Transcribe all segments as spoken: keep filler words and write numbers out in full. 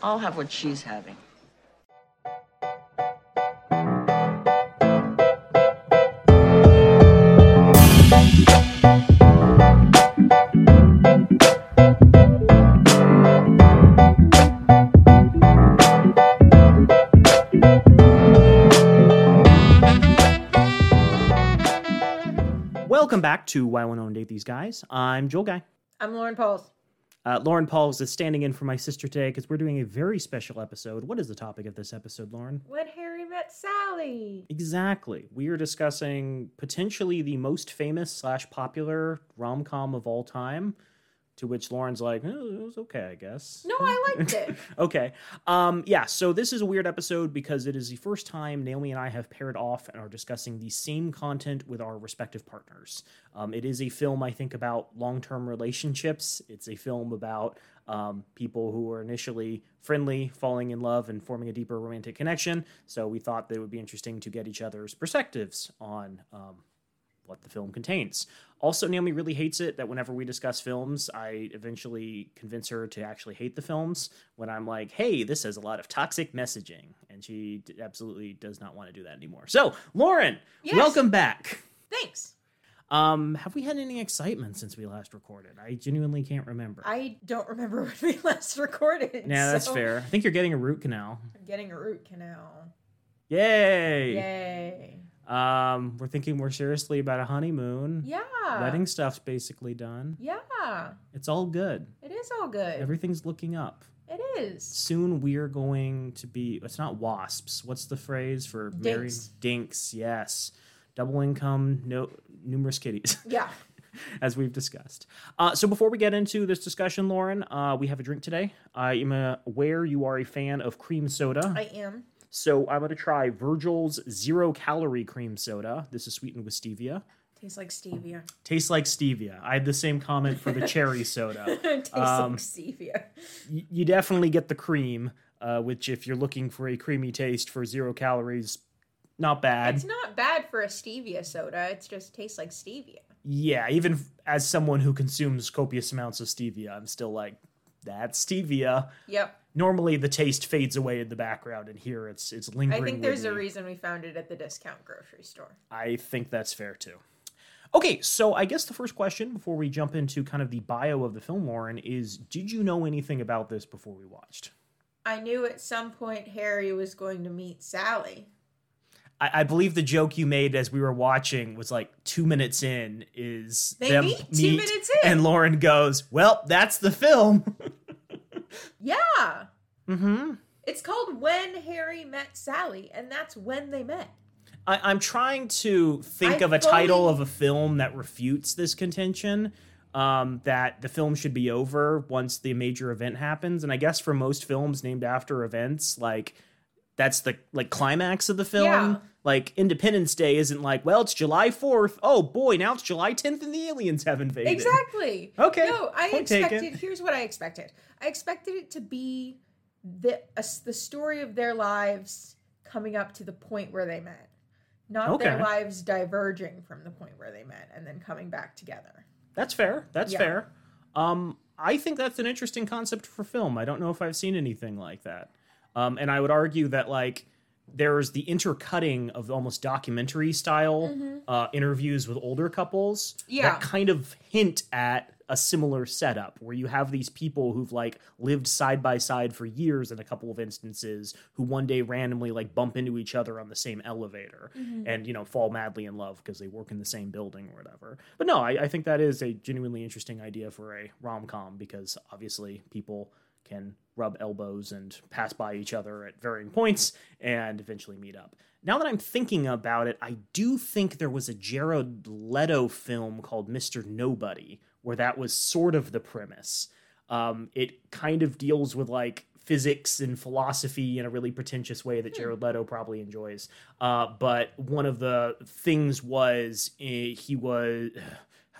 I'll have what she's having. Welcome back to Why I Want to Date These Guys. I'm Joel Guy. I'm Lauren Pauls. Uh, Lauren Pauls is standing in for my sister today because we're doing a very special episode. What is the topic of this episode, Lauren? When Harry Met Sally. Exactly. We are discussing potentially the most famous slash popular rom-com of all time, to which Lauren's like, oh, it was okay, I guess. No, I liked it. Okay. Um, yeah, so this is a weird episode because it is the first time Naomi and I have paired off and are discussing the same content with our respective partners. Um, it is a film, I think, about long-term relationships. It's a film about um, people who are initially friendly, falling in love, and forming a deeper romantic connection. So we thought that it would be interesting to get each other's perspectives on um, what the film contains. Also, Naomi really hates it that whenever we discuss films, I eventually convince her to actually hate the films when I'm like, hey, this has a lot of toxic messaging. And she d- absolutely does not want to do that anymore. So, Lauren, Yes. Welcome back. Thanks. Um, have we had any excitement since we last recorded? I genuinely can't remember. I don't remember when we last recorded. Yeah, that's so fair. I think you're getting a root canal. I'm getting a root canal. Yay! Yay. Um, we're thinking more seriously about a honeymoon. Yeah. Wedding stuff's basically done. Yeah. It's all good. It is all good. Everything's looking up. It is. Soon we're going to be, it's not wasps. What's the phrase for married? Dinks. Dinks, yes. Double income, no numerous kitties, Yeah. as we've discussed. Uh, so before we get into this discussion, Lauren, uh, we have a drink today. I am uh, aware you are a fan of cream soda. I am. So I'm going to try Virgil's zero calorie cream soda. This is sweetened with stevia. Tastes like stevia. Tastes like stevia. I had the same comment for the cherry soda. Tastes Um, like stevia. Y- you definitely get the cream, uh, which if you're looking for a creamy taste for zero calories, not bad. It's not bad for a stevia soda. It just tastes like stevia. Yeah, even f- as someone who consumes copious amounts of stevia, I'm still like, that's stevia. Yep. Normally the taste fades away in the background, and here it's it's lingering. I think with there's a me. reason we found it at the discount grocery store. I think that's fair too. Okay, so I guess the first question before we jump into kind of the bio of the film, Lauren, is did you know anything about this before we watched? I knew at some point Harry was going to meet Sally. I, I believe the joke you made as we were watching was like two minutes in is They them meet two minutes in. and Lauren goes, well, that's the film. Yeah. Mm-hmm. It's called When Harry Met Sally, and that's when they met. I, I'm trying to think I of a fully- title of a film that refutes this contention, um, that the film should be over once the major event happens. And I guess for most films named after events, like that's the like climax of the film. Yeah. Like Independence Day isn't like, well, it's July fourth. Oh boy, now it's July tenth and the aliens have invaded. Exactly. Okay, No, I point taken. expected. Here's what I expected. I expected it to be the a, the story of their lives coming up to the point where they met, not their Okay. lives diverging from the point where they met and then coming back together. That's fair. That's Yeah. fair. Um, I think that's an interesting concept for film. I don't know if I've seen anything like that. Um, and I would argue that like there's the intercutting of almost documentary style uh, interviews with older couples Yeah. that kind of hint at a similar setup where you have these people who've like lived side by side for years in a couple of instances who one day randomly like bump into each other on the same elevator and, you know, fall madly in love because they work in the same building or whatever. But no, I, I think that is a genuinely interesting idea for a rom-com because obviously people can rub elbows and pass by each other at varying points and eventually meet up. Now that I'm thinking about it, I do think there was a Jared Leto film called Mister Nobody where that was sort of the premise. Um, it kind of deals with like physics and philosophy in a really pretentious way that Jared Leto probably enjoys. Uh, but one of the things was uh, he was... How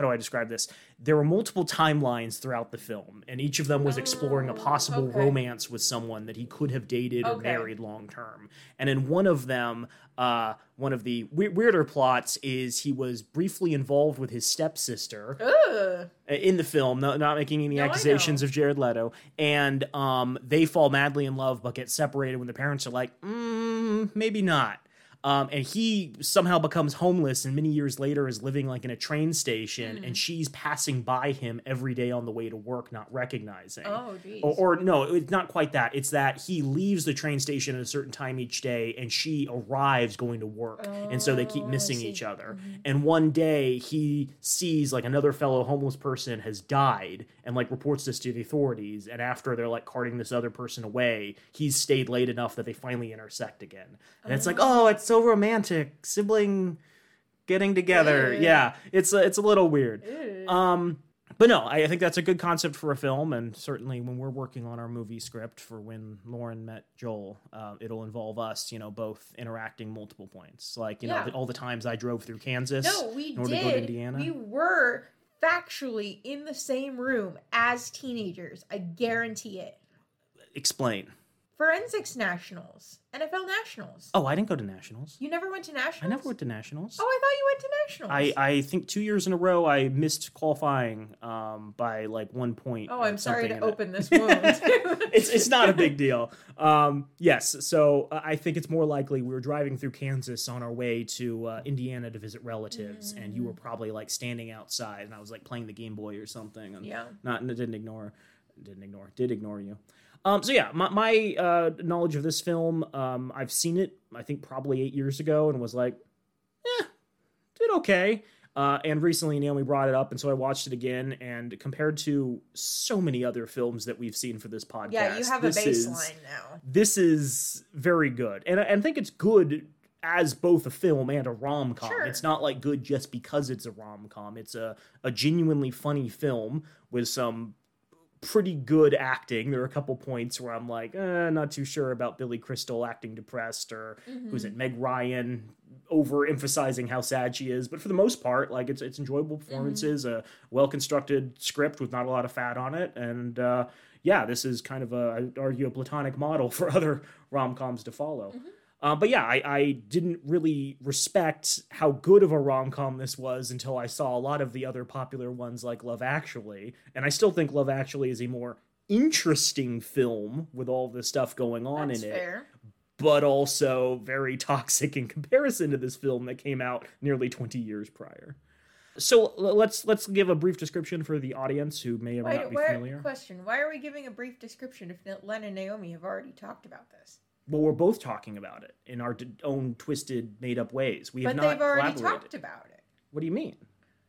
how do I describe this? There were multiple timelines throughout the film, and each of them was exploring a possible okay. romance with someone that he could have dated or Okay. married long term. And in one of them, uh, one of the we- weirder plots is he was briefly involved with his stepsister Ugh. in the film, no, not making any No, I accusations know. of Jared Leto, and um, they fall madly in love but get separated when the parents are like, mm, maybe not. Um, and he somehow becomes homeless and many years later is living like in a train station Mm. and she's passing by him every day on the way to work, not recognizing. Oh, geez. Or, or no, it's not quite that. It's that he leaves the train station at a certain time each day and she arrives going to work. And so they keep Oh, I missing see. each other. Mhm. And one day he sees like another fellow homeless person has died and like reports this to the authorities. And after they're like carting this other person away, he's stayed late enough that they finally intersect again. And it's like, oh, it's so romantic. Sibling getting together. Ew. Yeah, it's a, it's a little weird. Ew. Um, but no, I, I think that's a good concept for a film, and certainly when we're working on our movie script for When Lauren Met Joel, uh, it'll involve us, you know, both interacting multiple points. Like, you Yeah. know, the, all the times I drove through Kansas No, we in order to go to did. Indiana. We were factually in the same room as teenagers. I guarantee it. Explain. Forensics Nationals, N F L Nationals. Oh, I didn't go to Nationals. You never went to Nationals? I never went to Nationals. Oh, I thought you went to Nationals. I, I think two years in a row I missed qualifying um, by like one point. Oh, or I'm sorry something to in it. open this wound. it's it's not a big deal. Um, yes, so uh, I think it's more likely we were driving through Kansas on our way to uh, Indiana to visit relatives, and you were probably like standing outside, and I was like playing the Game Boy or something, and Yeah. not didn't ignore, didn't ignore, did ignore you. Um, so yeah, my, my uh, knowledge of this film, um, I've seen it, I think probably eight years ago, and was like, eh, did okay. Uh, and recently Naomi brought it up, and so I watched it again, and compared to so many other films that we've seen for this podcast, Yeah, you have a this baseline is, now. This is very good. And I, and I think it's good as both a film and a rom-com. Sure. It's not like good just because it's a rom-com. It's a, a genuinely funny film with some pretty good acting. There are a couple points where I'm like, eh, not too sure about Billy Crystal acting depressed, or Mm-hmm. who's it, Meg Ryan overemphasizing how sad she is. But for the most part, like it's it's enjoyable performances, Mm-hmm. a well constructed script with not a lot of fat on it, and uh, yeah, this is kind of a, I'd argue, a platonic model for other rom coms to follow. Mm-hmm. Uh, but yeah, I, I didn't really respect how good of a rom-com this was until I saw a lot of the other popular ones like Love Actually. And I still think Love Actually is a more interesting film with all this stuff going on That's in it, fair. but also very toxic in comparison to this film that came out nearly twenty years prior. So l- let's let's give a brief description for the audience who may or may Why, not be why, familiar. question, why are we giving a brief description if Len and Naomi have already talked about this? Well, we're both talking about it in our d- own twisted, made-up ways. We have But not they've already collaborated. talked about it. What do you mean?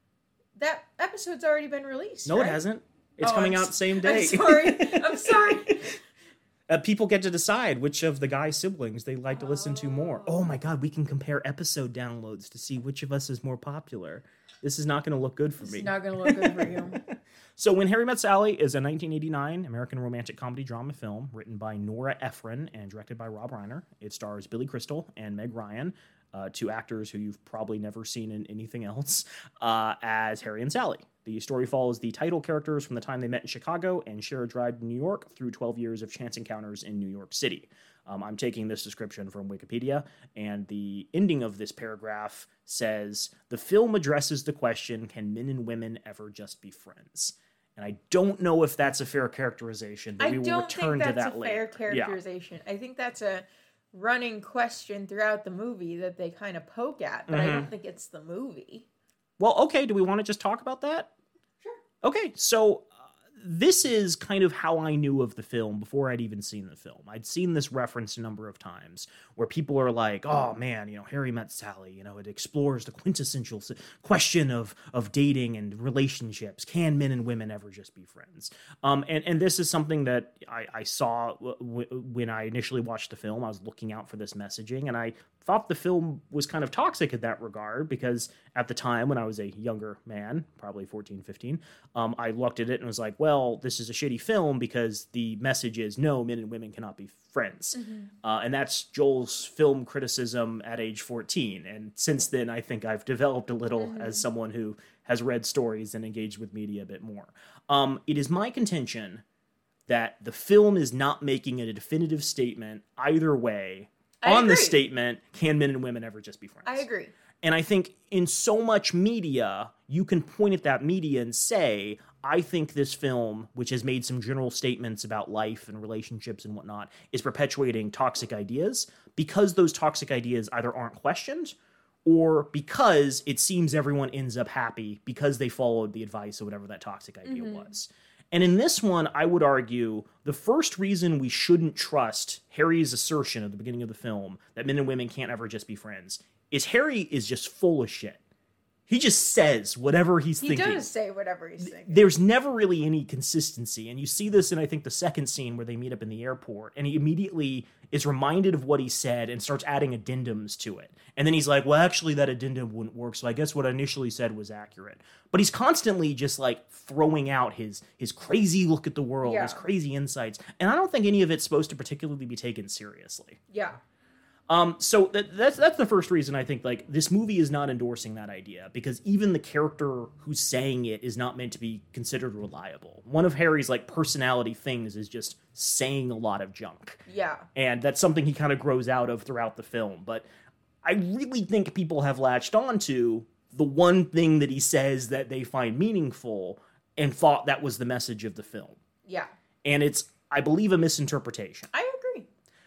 That episode's already been released, No, right? it hasn't. It's Oh, coming I'm out s- same day. I'm sorry. I'm sorry. uh, people get to decide which of the guy's siblings they like to listen to more. Oh my god, we can compare episode downloads to see which of us is more popular. This is not going to look good for It's me. not going to look good for you. So When Harry Met Sally is a nineteen eighty-nine American romantic comedy drama film written by Nora Ephron and directed by Rob Reiner. It stars Billy Crystal and Meg Ryan, uh, two actors who you've probably never seen in anything else, uh, as Harry and Sally. The story follows the title characters from the time they met in Chicago and share a drive to New York through twelve years of chance encounters in New York City. Um, I'm taking this description from Wikipedia, and the ending of this paragraph says, the film addresses the question, can men and women ever just be friends? And I don't know if that's a fair characterization, but I we will don't return think to that's that a later. fair Yeah. characterization. I think that's a running question throughout the movie that they kind of poke at, but I Mm-hmm. don't think it's the movie. Well, okay, do we want to just talk about that? Sure. Okay, so uh, this is kind of how I knew of the film before I'd even seen the film. I'd seen this referenced a number of times where people are like, oh man, you know, Harry Met Sally, you know, it explores the quintessential s- question of of dating and relationships. Can men and women ever just be friends? Um, and, and this is something that I, I saw w- w- when I initially watched the film. I was looking out for this messaging, and I thought the film was kind of toxic in that regard because at the time when I was a younger man, probably fourteen, fifteen, um, I looked at it and was like, well, well, this is a shitty film because the message is no, men and women cannot be friends. Mm-hmm. Uh, and that's Joel's film criticism at age fourteen. And since then, I think I've developed a little Mm-hmm. as someone who has read stories and engaged with media a bit more. Um, it is my contention that the film is not making a definitive statement either way I on the agree. statement, can men and women ever just be friends? I agree. And I think in so much media, you can point at that media and say, I think this film, which has made some general statements about life and relationships and whatnot, is perpetuating toxic ideas because those toxic ideas either aren't questioned or because it seems everyone ends up happy because they followed the advice of whatever that toxic idea Mm-hmm. was. And in this one, I would argue the first reason we shouldn't trust Harry's assertion at the beginning of the film that men and women can't ever just be friends is Harry is just full of shit. He just says whatever he's He thinking. does say whatever he's thinking. There's never really any consistency. And you see this in, I think, the second scene where they meet up in the airport. And he immediately is reminded of what he said and starts adding addendums to it. And then he's like, well, actually, that addendum wouldn't work. So I guess what I initially said was accurate. But he's constantly just like throwing out his, his crazy look at the world, Yeah. his crazy insights. And I don't think any of it's supposed to particularly be taken seriously. Yeah. Um, so that, that's that's the first reason I think like this movie is not endorsing that idea because even the character who's saying it is not meant to be considered reliable. One of Harry's like personality things is just saying a lot of junk, Yeah. and that's something he kind of grows out of throughout the film. But I really think people have latched onto the one thing that he says that they find meaningful and thought that was the message of the film, Yeah. and it's I believe a misinterpretation. I agree.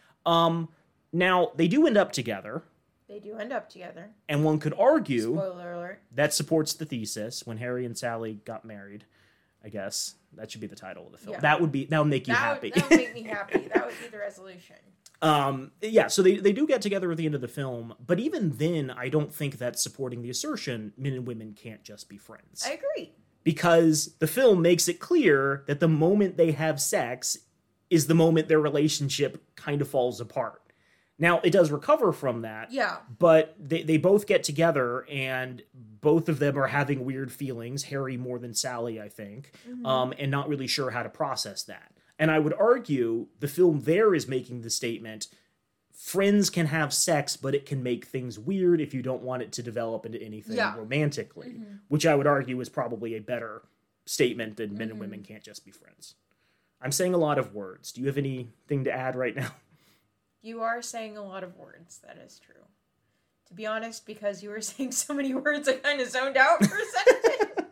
Um. Now, they do end up together, They do end up together. and one could argue Spoiler alert. that supports the thesis when Harry and Sally got married. I guess that should be the title of the film. Yeah. That would be that would make you That happy. would, that would make me happy. That would be the resolution. um, yeah, so they, they do get together at the end of the film, but even then, I don't think that's supporting the assertion men and women can't just be friends. I agree. Because the film makes it clear that the moment they have sex is the moment their relationship kind of falls apart. Now, it does recover from that. Yeah. But they, they both get together and both of them are having weird feelings, Harry more than Sally, I think, Mm-hmm. um, and not really sure how to process that. And I would argue the film there is making the statement, friends can have sex, but it can make things weird if you don't want it to develop into anything Yeah. romantically, Mm-hmm. which I would argue is probably a better statement than men and Mm-hmm. women can't just be friends. I'm saying a lot of words. Do you have anything to add right now? You are saying a lot of words. That is true. To be honest, because you were saying so many words, I kind of zoned out for a second.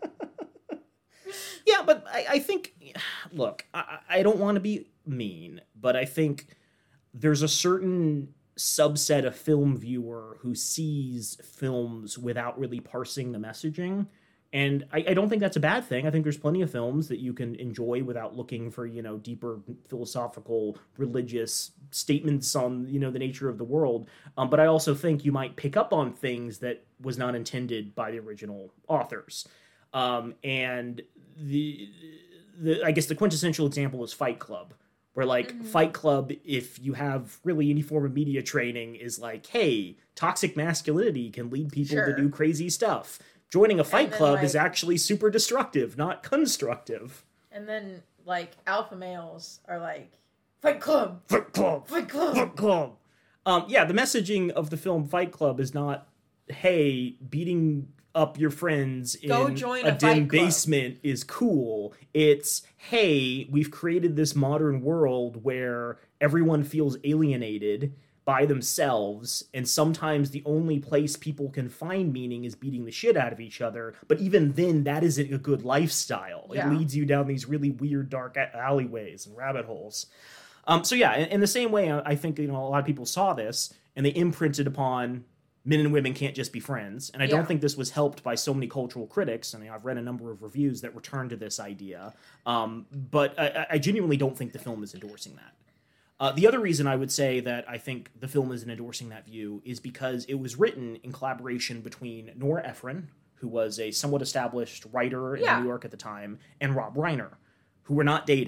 Yeah, but I, I think, look, I, I don't want to be mean, but I think there's a certain subset of film viewer who sees films without really parsing the messaging. And I, I don't think that's a bad thing. I think there's plenty of films that you can enjoy without looking for, you know, deeper philosophical, religious statements on, you know, the nature of the world. Um, but I also think you might pick up on things that was not intended by the original authors. Um, and the, the, I guess the quintessential example is Fight Club, where like Mm-hmm. Fight Club, if you have really any form of media training, is like, hey, toxic masculinity can lead people Sure. to do crazy stuff. Joining a fight then, club like- is actually super destructive, not constructive. And then, like, alpha males are like, Fight Club! Fight Club! Fight Club! Fight Club! Um, yeah, the messaging of the film Fight Club is not, hey, beating up your friends Go in join a, a dim fight club. basement is cool. It's, hey, we've created this modern world where everyone feels alienated by themselves, and sometimes the only place people can find meaning is beating the shit out of each other. But even then, that isn't a good lifestyle. Yeah. It leads you down these really weird, dark a- alleyways and rabbit holes. Um, so yeah, in, in the same way, I I think you know a lot of people saw this and they imprinted upon men and women can't just be friends. And I Yeah. don't think this was helped by so many cultural critics. I mean, I've read a number of reviews that return to this idea, um, but I, I genuinely don't think the film is endorsing that. Uh, the other reason I would say that I think the film isn't endorsing that view is because it was written in collaboration between Nora Ephron, who was a somewhat established writer in Yeah. New York at the time, and Rob Reiner, who were not dating.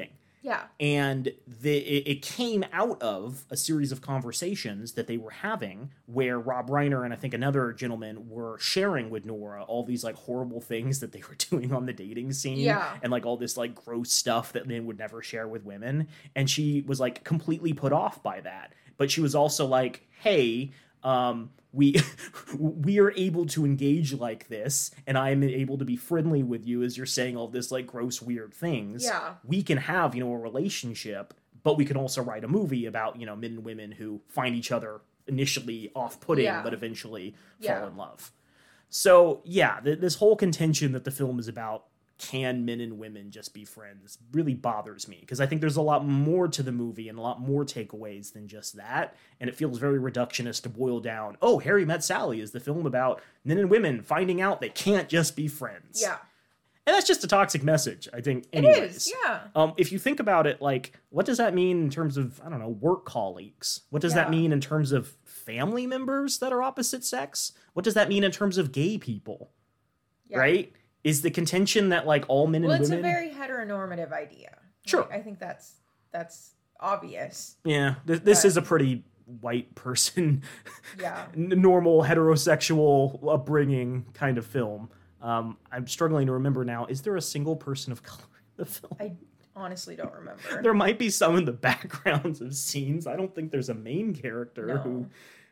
Yeah. And the, it, it came out of a series of conversations that they were having where Rob Reiner and I think another gentleman were sharing with Nora all these like horrible things that they were doing on the dating scene. Yeah. And like all this like gross stuff that men would never share with women. And she was like completely put off by that. But she was also like, hey, um, we we are able to engage like this, and I am able to be friendly with you as you're saying all this like gross, weird things. Yeah. We can have, you know, a relationship, but we can also write a movie about, you know, men and women who find each other initially off-putting, Yeah. but eventually Yeah. fall in love. So, yeah, th- this whole contention that the film is about can men and women just be friends really bothers me, because I think there's a lot more to the movie and a lot more takeaways than just that, and it feels very reductionist to boil down, oh, Harry Met Sally is the film about men and women finding out they can't just be friends. Yeah. And that's just a toxic message, I think, anyways. It is, yeah. Um, if you think about it, like, what does that mean in terms of, I don't know, work colleagues? What does that Yeah. mean in terms of family members that are opposite sex? What does that mean in terms of gay people? Yeah. Right? Is the contention that, like, all men and Well, it's women... a very heteronormative idea. Sure. Like, I think that's that's obvious. Yeah, th- this But- is a pretty white person, Yeah. n- normal heterosexual upbringing kind of film. Um, I'm struggling to remember now, is there a single person of color in the film? I honestly don't remember. There might be some in the backgrounds of scenes. I don't think there's a main character No. who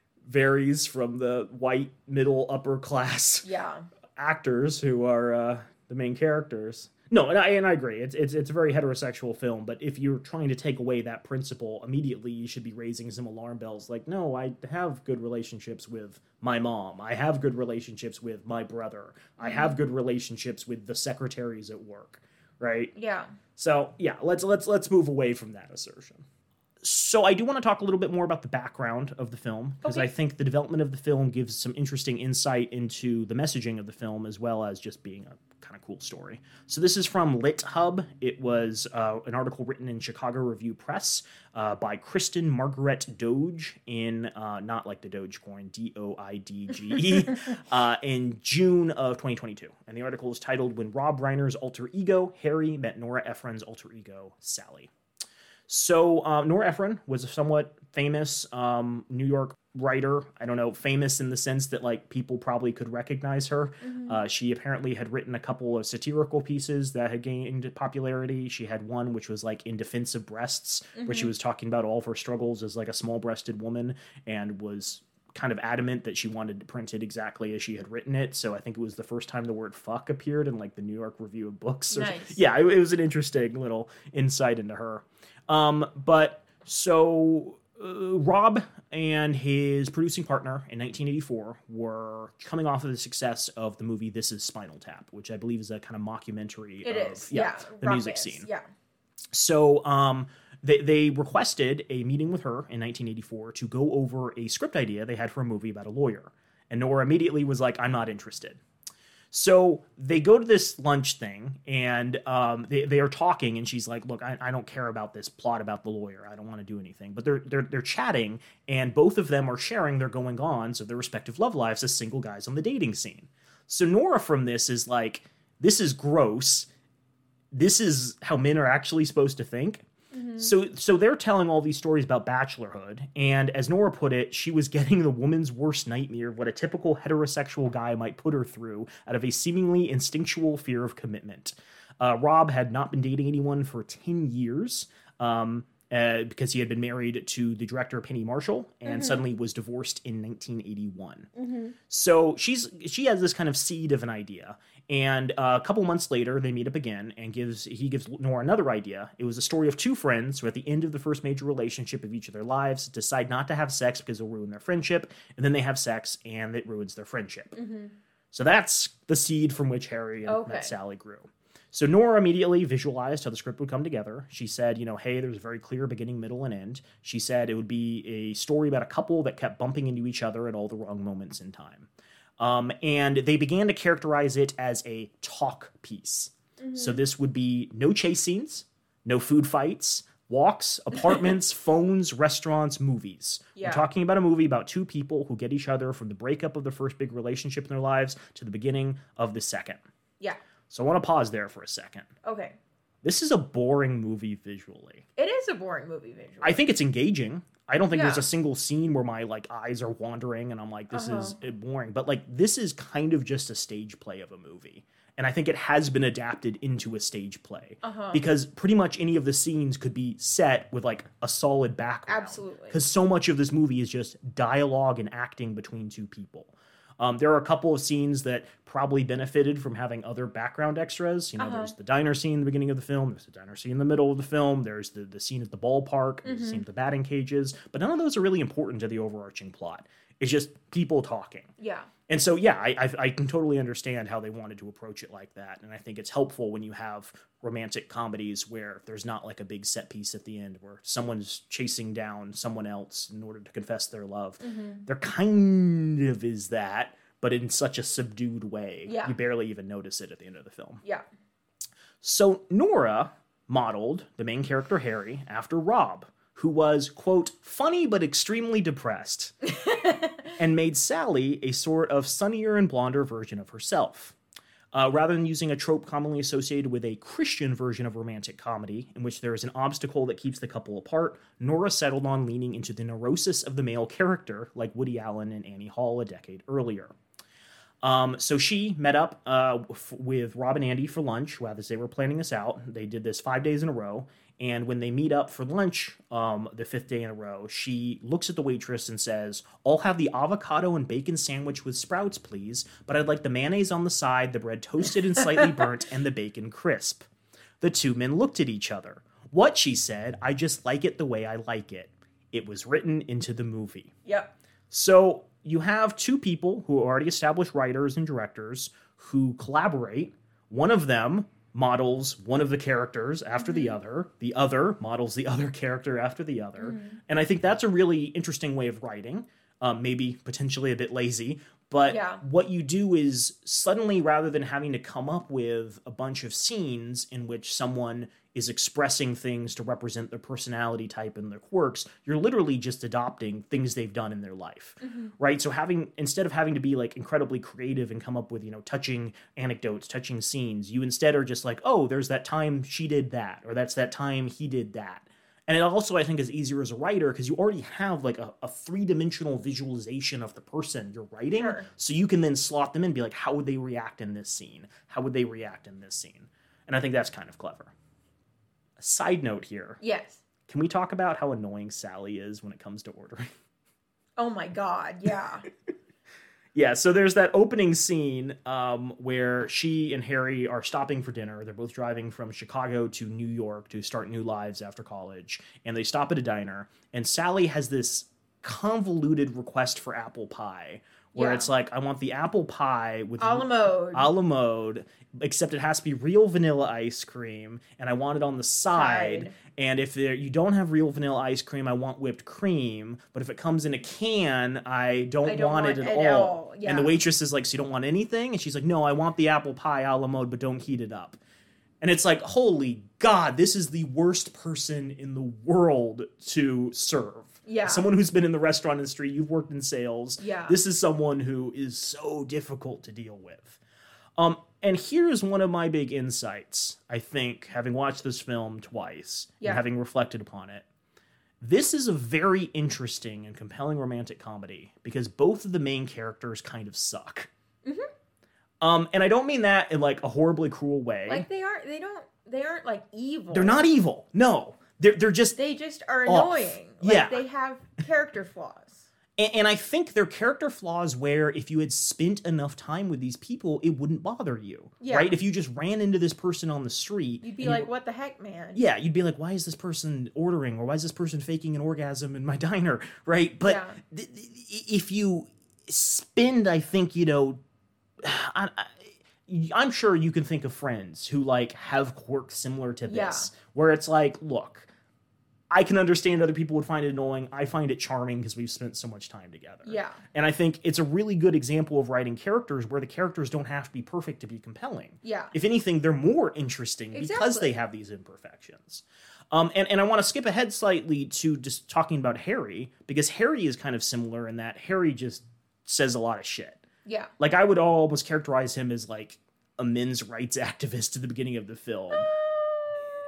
varies from the white middle upper class Yeah. actors who are uh, the main characters. No, and I, and I agree. It's, it's it's a very heterosexual film, but if you're trying to take away that principle, immediately you should be raising some alarm bells. Like, no, I have good relationships with my mom. I have good relationships with my brother. I have good relationships with the secretaries at work, right? Yeah. So yeah, let's let's let's move away from that assertion. So I do want to talk a little bit more about the background of the film, because Okay. I think the development of the film gives some interesting insight into the messaging of the film, as well as just being a kind of cool story. So this is from LitHub. It was uh, an article written in Chicago Review Press uh, by Kristen Margaret Doge in, uh, not like the Dogecoin, D O I D G E, uh, in June of twenty twenty-two. And the article is titled, When Rob Reiner's Alter Ego, Harry Met Nora Ephron's Alter Ego, Sally. So uh, Nora Ephron was a somewhat famous um, New York writer. I don't know, famous in the sense that like people probably could recognize her. Mm-hmm. Uh, she apparently had written a couple of satirical pieces that had gained popularity. She had one which was like In Defense of Breasts, Mm-hmm. where she was talking about all of her struggles as like a small-breasted woman, and was kind of adamant that she wanted to print it exactly as she had written it. So I think it was the first time the word fuck appeared in like the New York Review of Books. Or, Nice. Yeah, it, it was an interesting little insight into her. Um, but so uh, Rob and his producing partner in nineteen eighty-four were coming off of the success of the movie This Is Spinal Tap, which I believe is a kind of mockumentary It of is. yeah, Yeah. the rock music bands. scene. Yeah. So um, they, they requested a meeting with her in nineteen eighty-four to go over a script idea they had for a movie about a lawyer. And Nora immediately was like, I'm not interested. So they go to this lunch thing, and um, they, they are talking, and she's like, look, I, I don't care about this plot about the lawyer. I don't want to do anything. But they're, they're, they're chatting, and both of them are sharing their going-ons of their respective love lives as single guys on the dating scene. So Nora from this is like, this is gross. This is how men are actually supposed to think. So so they're telling all these stories about bachelorhood, and as Nora put it, she was getting the woman's worst nightmare of what a typical heterosexual guy might put her through out of a seemingly instinctual fear of commitment. Uh, Rob had not been dating anyone for ten years, um, uh, because he had been married to the director Penny Marshall, and suddenly was divorced in nineteen eighty-one. So she's she has this kind of seed of an idea. And uh, a couple months later, they meet up again, and gives he gives Nora another idea. It was a story of two friends who, at the end of the first major relationship of each of their lives, decide not to have sex because it'll ruin their friendship, and then they have sex, and it ruins their friendship. So that's the seed from which Harry and Okay. Met Sally grew. So Nora immediately visualized how the script would come together. She said, you know, hey, there's a very clear beginning, middle, and end. She said it would be a story about a couple that kept bumping into each other at all the wrong moments in time. Um, and they began to characterize it as a talk piece. So this would be no chase scenes, no food fights, walks, apartments, phones, restaurants, movies. Yeah. We're talking about a movie about two people who get each other from the breakup of the first big relationship in their lives to the beginning of the second. Yeah. So I want to pause there for a second. Okay. This is a boring movie visually. It is a boring movie visually. I think it's engaging. I don't think Yeah. there's a single scene where my like eyes are wandering and I'm like, this Uh-huh. is boring. But like, this is kind of just a stage play of a movie. And I think it has been adapted into a stage play. Uh-huh. Because pretty much any of the scenes could be set with like a solid background. Absolutely. Because so much of this movie is just dialogue and acting between two people. Um, there are a couple of scenes that probably benefited from having other background extras. You know, Uh-huh. there's the diner scene in the beginning of the film. There's the diner scene in the middle of the film. There's the, the scene at the ballpark. There's the scene at the batting cages. But none of those are really important to the overarching plot. It's just people talking. Yeah. And so, yeah, I, I I can totally understand how they wanted to approach it like that. And I think it's helpful when you have romantic comedies where there's not like a big set piece at the end where someone's chasing down someone else in order to confess their love. Mm-hmm. There kind of is that, but in such a subdued way. Yeah. You barely even notice it at the end of the film. Yeah. So Nora modeled the main character, Harry, after Rob, who was, quote, funny but extremely depressed, and made Sally a sort of sunnier and blonder version of herself. Uh, rather than using a trope commonly associated with a Christian version of romantic comedy, in which there is an obstacle that keeps the couple apart, Nora settled on leaning into the neurosis of the male character, like Woody Allen and Annie Hall a decade earlier. Um, so she met up uh, f- with Rob and Andy for lunch while they were planning this out. They did this five days in a row. And when they meet up for lunch um, the fifth day in a row, she looks at the waitress and says, I'll have the avocado and bacon sandwich with sprouts, please, but I'd like the mayonnaise on the side, the bread toasted and slightly burnt, and the bacon crisp. The two men looked at each other. What, she said, I just like it the way I like it. It was written into the movie. Yep. So you have two people who are already established writers and directors who collaborate. One of them models one of the characters after mm-hmm. the other. The other models the other character after the other. Mm-hmm. And I think that's a really interesting way of writing. Um, maybe potentially a bit lazy. But yeah. what you do is suddenly, rather than having to come up with a bunch of scenes in which someone is expressing things to represent their personality type and their quirks, you're literally just adopting things they've done in their life, mm-hmm. right? So having, instead of having to be like incredibly creative and come up with, you know, touching anecdotes, touching scenes, you instead are just like, oh, there's that time she did that, or that's that time he did that. And it also, I think, is easier as a writer because you already have like a, a three-dimensional visualization of the person you're writing. Sure. So you can then slot them in and be like, how would they react in this scene? How would they react in this scene? And I think that's kind of clever. A side note here. Yes. Can we talk about how annoying Sally is when it comes to ordering? Oh my God, yeah. Yeah, so there's that opening scene um, where she and Harry are stopping for dinner. They're both driving from Chicago to New York to start new lives after college. And they stop at a diner. And Sally has this convoluted request for apple pie where Yeah. it's like, I want the apple pie with A la mode. a la mode, except it has to be real vanilla ice cream, and I want it on the side. Side. And if there, you don't have real vanilla ice cream, I want whipped cream. But if it comes in a can, I don't, I don't want, want it at it all. at all. Yeah. And the waitress is like, so you don't want anything? And she's like, no, I want the apple pie a la mode, but don't heat it up. And it's like, holy God, this is the worst person in the world to serve. Yeah. Someone who's been in the restaurant industry, you've worked in sales. Yeah. This is someone who is so difficult to deal with. Um, and here's one of my big insights, I think, having watched this film twice Yeah. and having reflected upon it. This is a very interesting and compelling romantic comedy because both of the main characters kind of suck. Mm-hmm. Um, and I don't mean that in like a horribly cruel way. Like they aren't, they don't, they aren't like evil. They're not evil. No. They're, they're just... They just are off. annoying. Like Yeah. they have character flaws. And, and I think they're character flaws where if you had spent enough time with these people, it wouldn't bother you. Yeah. Right? If you just ran into this person on the street... You'd be and you- like, what the heck, man? Yeah, you'd be like, why is this person ordering? Or why is this person faking an orgasm in my diner? Right? But Yeah. th- th- if you spend, I think, you know... I, I, I'm sure you can think of friends who, like, have quirks similar to this. Yeah. Where it's like, look, I can understand other people would find it annoying. I find it charming because we've spent so much time together. Yeah. And I think it's a really good example of writing characters where the characters don't have to be perfect to be compelling. Yeah. If anything, they're more interesting because Exactly. they have these imperfections. Um, and, and I want to skip ahead slightly to just talking about Harry, because Harry is kind of similar in that Harry just says a lot of shit. Yeah. Like, I would almost characterize him as, like, a men's rights activist at the beginning of the film.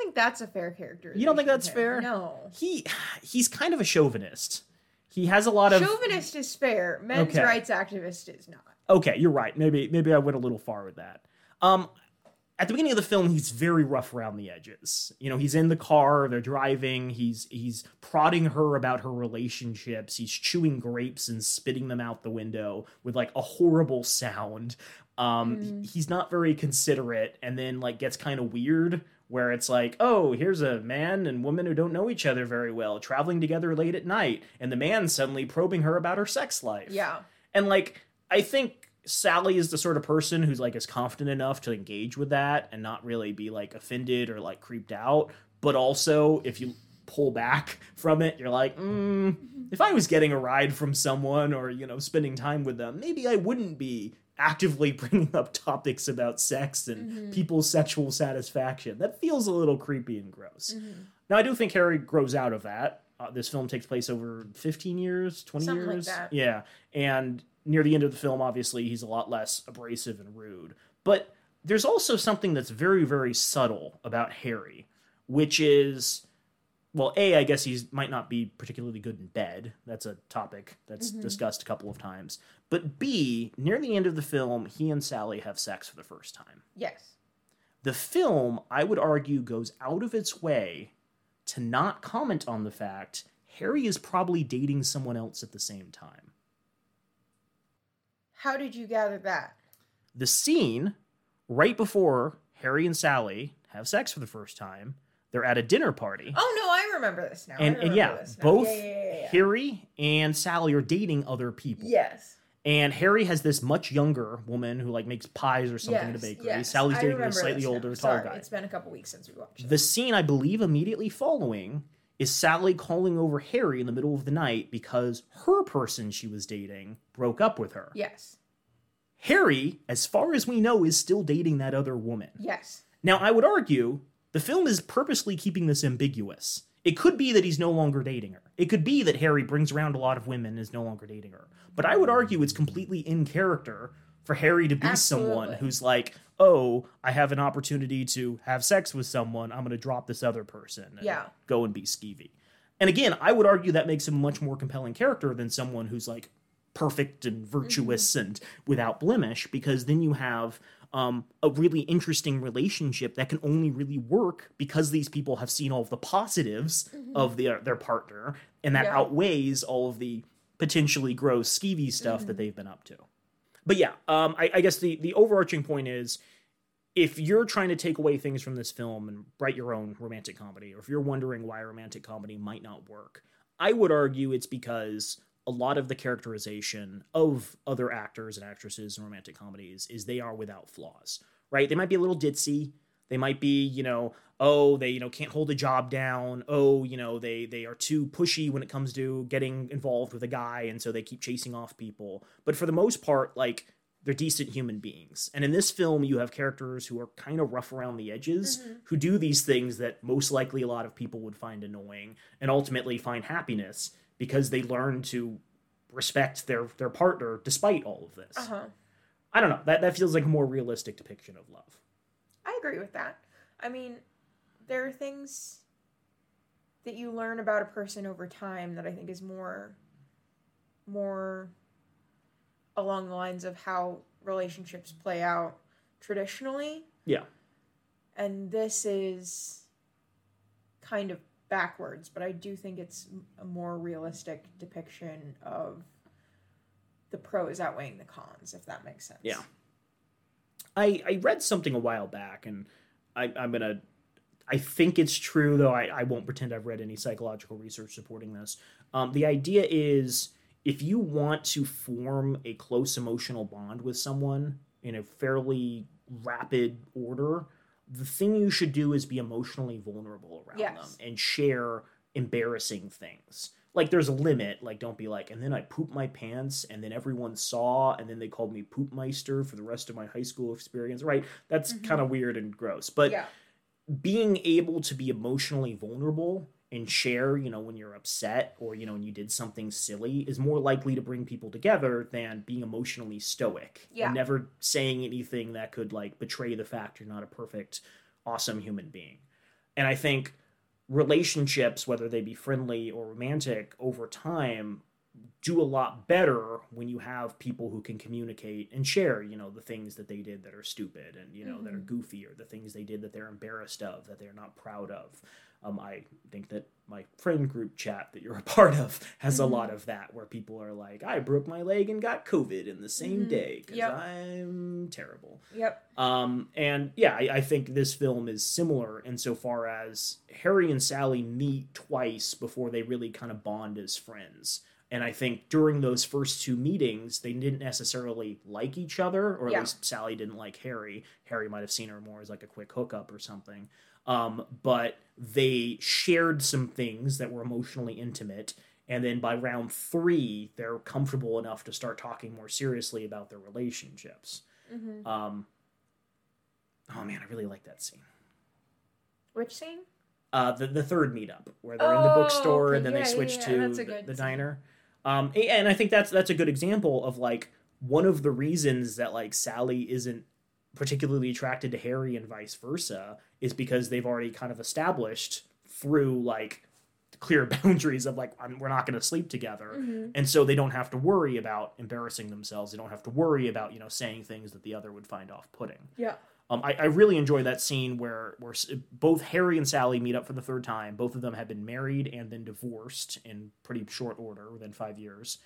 think that's a fair character. You don't think that's fair? No. He he's kind of a chauvinist. He has a lot of chauvinist is fair. Men's Okay. rights activist is not. Okay, you're right. Maybe maybe I went a little far with that. Um, at the beginning of the film, he's very rough around the edges. You know, he's in the car, they're driving, he's he's prodding her about her relationships, he's chewing grapes and spitting them out the window with like a horrible sound. Um, Mm. he's not very considerate, and then like gets kind of weird where it's like, oh, here's a man and woman who don't know each other very well traveling together late at night, and the man suddenly probing her about her sex life. Yeah. And like, I think Sally is the sort of person who's like is confident enough to engage with that and not really be like offended or like creeped out. But also, if you pull back from it, you're like, mm, if I was getting a ride from someone or, you know, spending time with them, maybe I wouldn't be actively bringing up topics about sex and Mhm. people's sexual satisfaction. That feels a little creepy and gross. Mhm. Now, I do think Harry grows out of that. Uh, this film takes place over fifteen years, twenty Something like years. that. Yeah. And near the end of the film, obviously, he's a lot less abrasive and rude. But there's also something that's very, very subtle about Harry, which is, well, A, I guess he might not be particularly good in bed. That's a topic that's Mhm. discussed a couple of times. But B, near the end of the film, he and Sally have sex for the first time. Yes. The film, I would argue, goes out of its way to not comment on the fact Harry is probably dating someone else at the same time. How did you gather that? The scene right before Harry and Sally have sex for the first time, they're at a dinner party. Oh no, I remember this now. I and, remember and yeah, this now. both Yeah, yeah, yeah, yeah. Harry and Sally are dating other people. Yes. And Harry has this much younger woman who like makes pies or something in a Yes, bakery. yes. Sally's I dating a remember slightly this now. older, tall Sorry, guy. It's been a couple weeks since we watched it. The scene, I believe, immediately following is Sally calling over Harry in the middle of the night because her person she was dating broke up with her. Yes. Harry, as far as we know, is still dating that other woman. Yes. Now, I would argue the film is purposely keeping this ambiguous. It could be that he's no longer dating her. It could be that Harry brings around a lot of women and is no longer dating her. But I would argue it's completely in character for Harry to be Absolutely. someone who's like, oh, I have an opportunity to have sex with someone. I'm going to drop this other person and Yeah. go and be skeevy. And again, I would argue that makes him a much more compelling character than someone who's like perfect and virtuous Mm-hmm. and without blemish, because then you have um, a really interesting relationship that can only really work because these people have seen all of the positives of their, their partner, and that Mm-hmm. Yeah. outweighs all of the potentially gross, skeevy stuff Mm-hmm. that they've been up to. But yeah, um, I, I guess the, the overarching point is, if you're trying to take away things from this film and write your own romantic comedy, or if you're wondering why a romantic comedy might not work, I would argue it's because a lot of the characterization of other actors and actresses in romantic comedies is they are without flaws, right? They might be a little ditzy. They might be, you know, oh, they, you know, can't hold a job down. Oh, you know, they they are too pushy when it comes to getting involved with a guy, and so they keep chasing off people. But for the most part, like, they're decent human beings. And in this film, you have characters who are kind of rough around the edges, Mm-hmm. who do these things that most likely a lot of people would find annoying and ultimately find happiness because they learn to respect their their partner despite all of this. Uh-huh. I don't know. That that feels like a more realistic depiction of love. I agree with that. I mean, there are things that you learn about a person over time that I think is more more along the lines of how relationships play out traditionally. Yeah. And this is kind of backwards, but I do think it's a more realistic depiction of the pros outweighing the cons, if that makes sense. Yeah. I I read something a while back, and I, I'm gonna. I think it's true, though I, I won't pretend I've read any psychological research supporting this. Um, the idea is, if you want to form a close emotional bond with someone in a fairly rapid order, the thing you should do is be emotionally vulnerable around Yes. them and share embarrassing things. Like, there's a limit. Like, don't be like, and then I pooped my pants, and then everyone saw, and then they called me Poopmeister for the rest of my high school experience, right? That's Mhm. kind of weird and gross. But Yeah. being able to be emotionally vulnerable and share, you know, when you're upset or, you know, when you did something silly is more likely to bring people together than being emotionally stoic. Yeah. And never saying anything that could, like, betray the fact you're not a perfect, awesome human being. And I think relationships, whether they be friendly or romantic, over time do a lot better when you have people who can communicate and share, you know, the things that they did that are stupid and, you know, mm-hmm. that are goofy, or the things they did that they're embarrassed of, that they're not proud of. Um, I think that my friend group chat that you're a part of has mm-hmm. a lot of that, where people are like, I broke my leg and got COVID in the same mm-hmm. day because yep. I'm terrible. Yep. Um, and yeah, I, I think this film is similar insofar as Harry and Sally meet twice before they really kind of bond as friends. And I think during those first two meetings, they didn't necessarily like each other, or at yeah. least Sally didn't like Harry. Harry might have seen her more as like a quick hookup or something. Um, but they shared some things that were emotionally intimate. And then by round three, they're comfortable enough to start talking more seriously about their relationships. Mm-hmm. Um, oh, man, I really like that scene. Which scene? Uh, the, the third meetup, where they're oh, in the bookstore okay. and then yeah, they switch yeah, to yeah. the, the diner. Um, and I think that's that's a good example of, like, one of the reasons that, like, Sally isn't particularly attracted to Harry and vice versa is because they've already kind of established through, like, clear boundaries of, like, I'm, we're not going to sleep together. Mm-hmm. And so they don't have to worry about embarrassing themselves. They don't have to worry about, you know, saying things that the other would find off-putting. Yeah. Um, I, I really enjoy that scene where, where both Harry and Sally meet up for the third time. Both of them have been married and then divorced in pretty short order, within five years.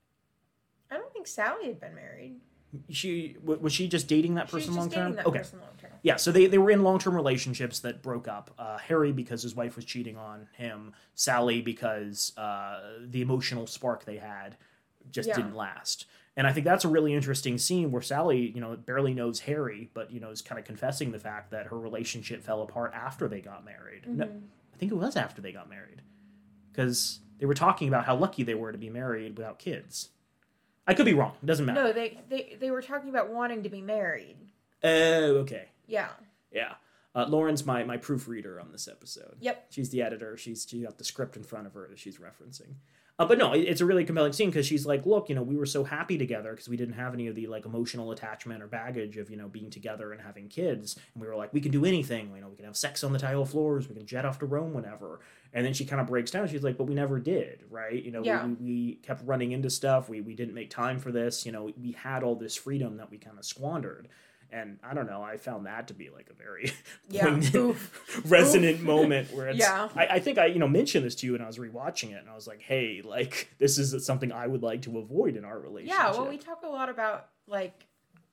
I don't think Sally had been married. She was she just dating that person long term? Okay. Person long term. Yeah, so they, they were in long term relationships that broke up. Uh, Harry because his wife was cheating on him. Sally because uh, the emotional spark they had just yeah. didn't last. And I think that's a really interesting scene where Sally, you know, barely knows Harry, but, you know, is kind of confessing the fact that her relationship fell apart after they got married. Mm-hmm. No, I think it was after they got married. Because they were talking about how lucky they were to be married without kids. I could be wrong. It doesn't matter. No, they, they, they were talking about wanting to be married. Oh, okay. Yeah. Yeah. Uh, Lauren's my, my proofreader on this episode. Yep. She's the editor. She's she got the script in front of her that she's referencing. Uh, but no, it's a really compelling scene because she's like, look, you know, we were so happy together because we didn't have any of the, like, emotional attachment or baggage of, you know, being together and having kids. And we were like, we can do anything. You know, we can have sex on the tile floors. We can jet off to Rome whenever. And then she kind of breaks down. She's like, but we never did, right? You know, yeah. we, we kept running into stuff. We, we didn't make time for this. You know, we had all this freedom that we kind of squandered. And I don't know, I found that to be like a very yeah. poignant, Oof. resonant Oof. moment where it's, yeah. I, I think I, you know, mentioned this to you when I was rewatching it and I was like, hey, like, this is something I would like to avoid in our relationship. Yeah, well, we talk a lot about, like,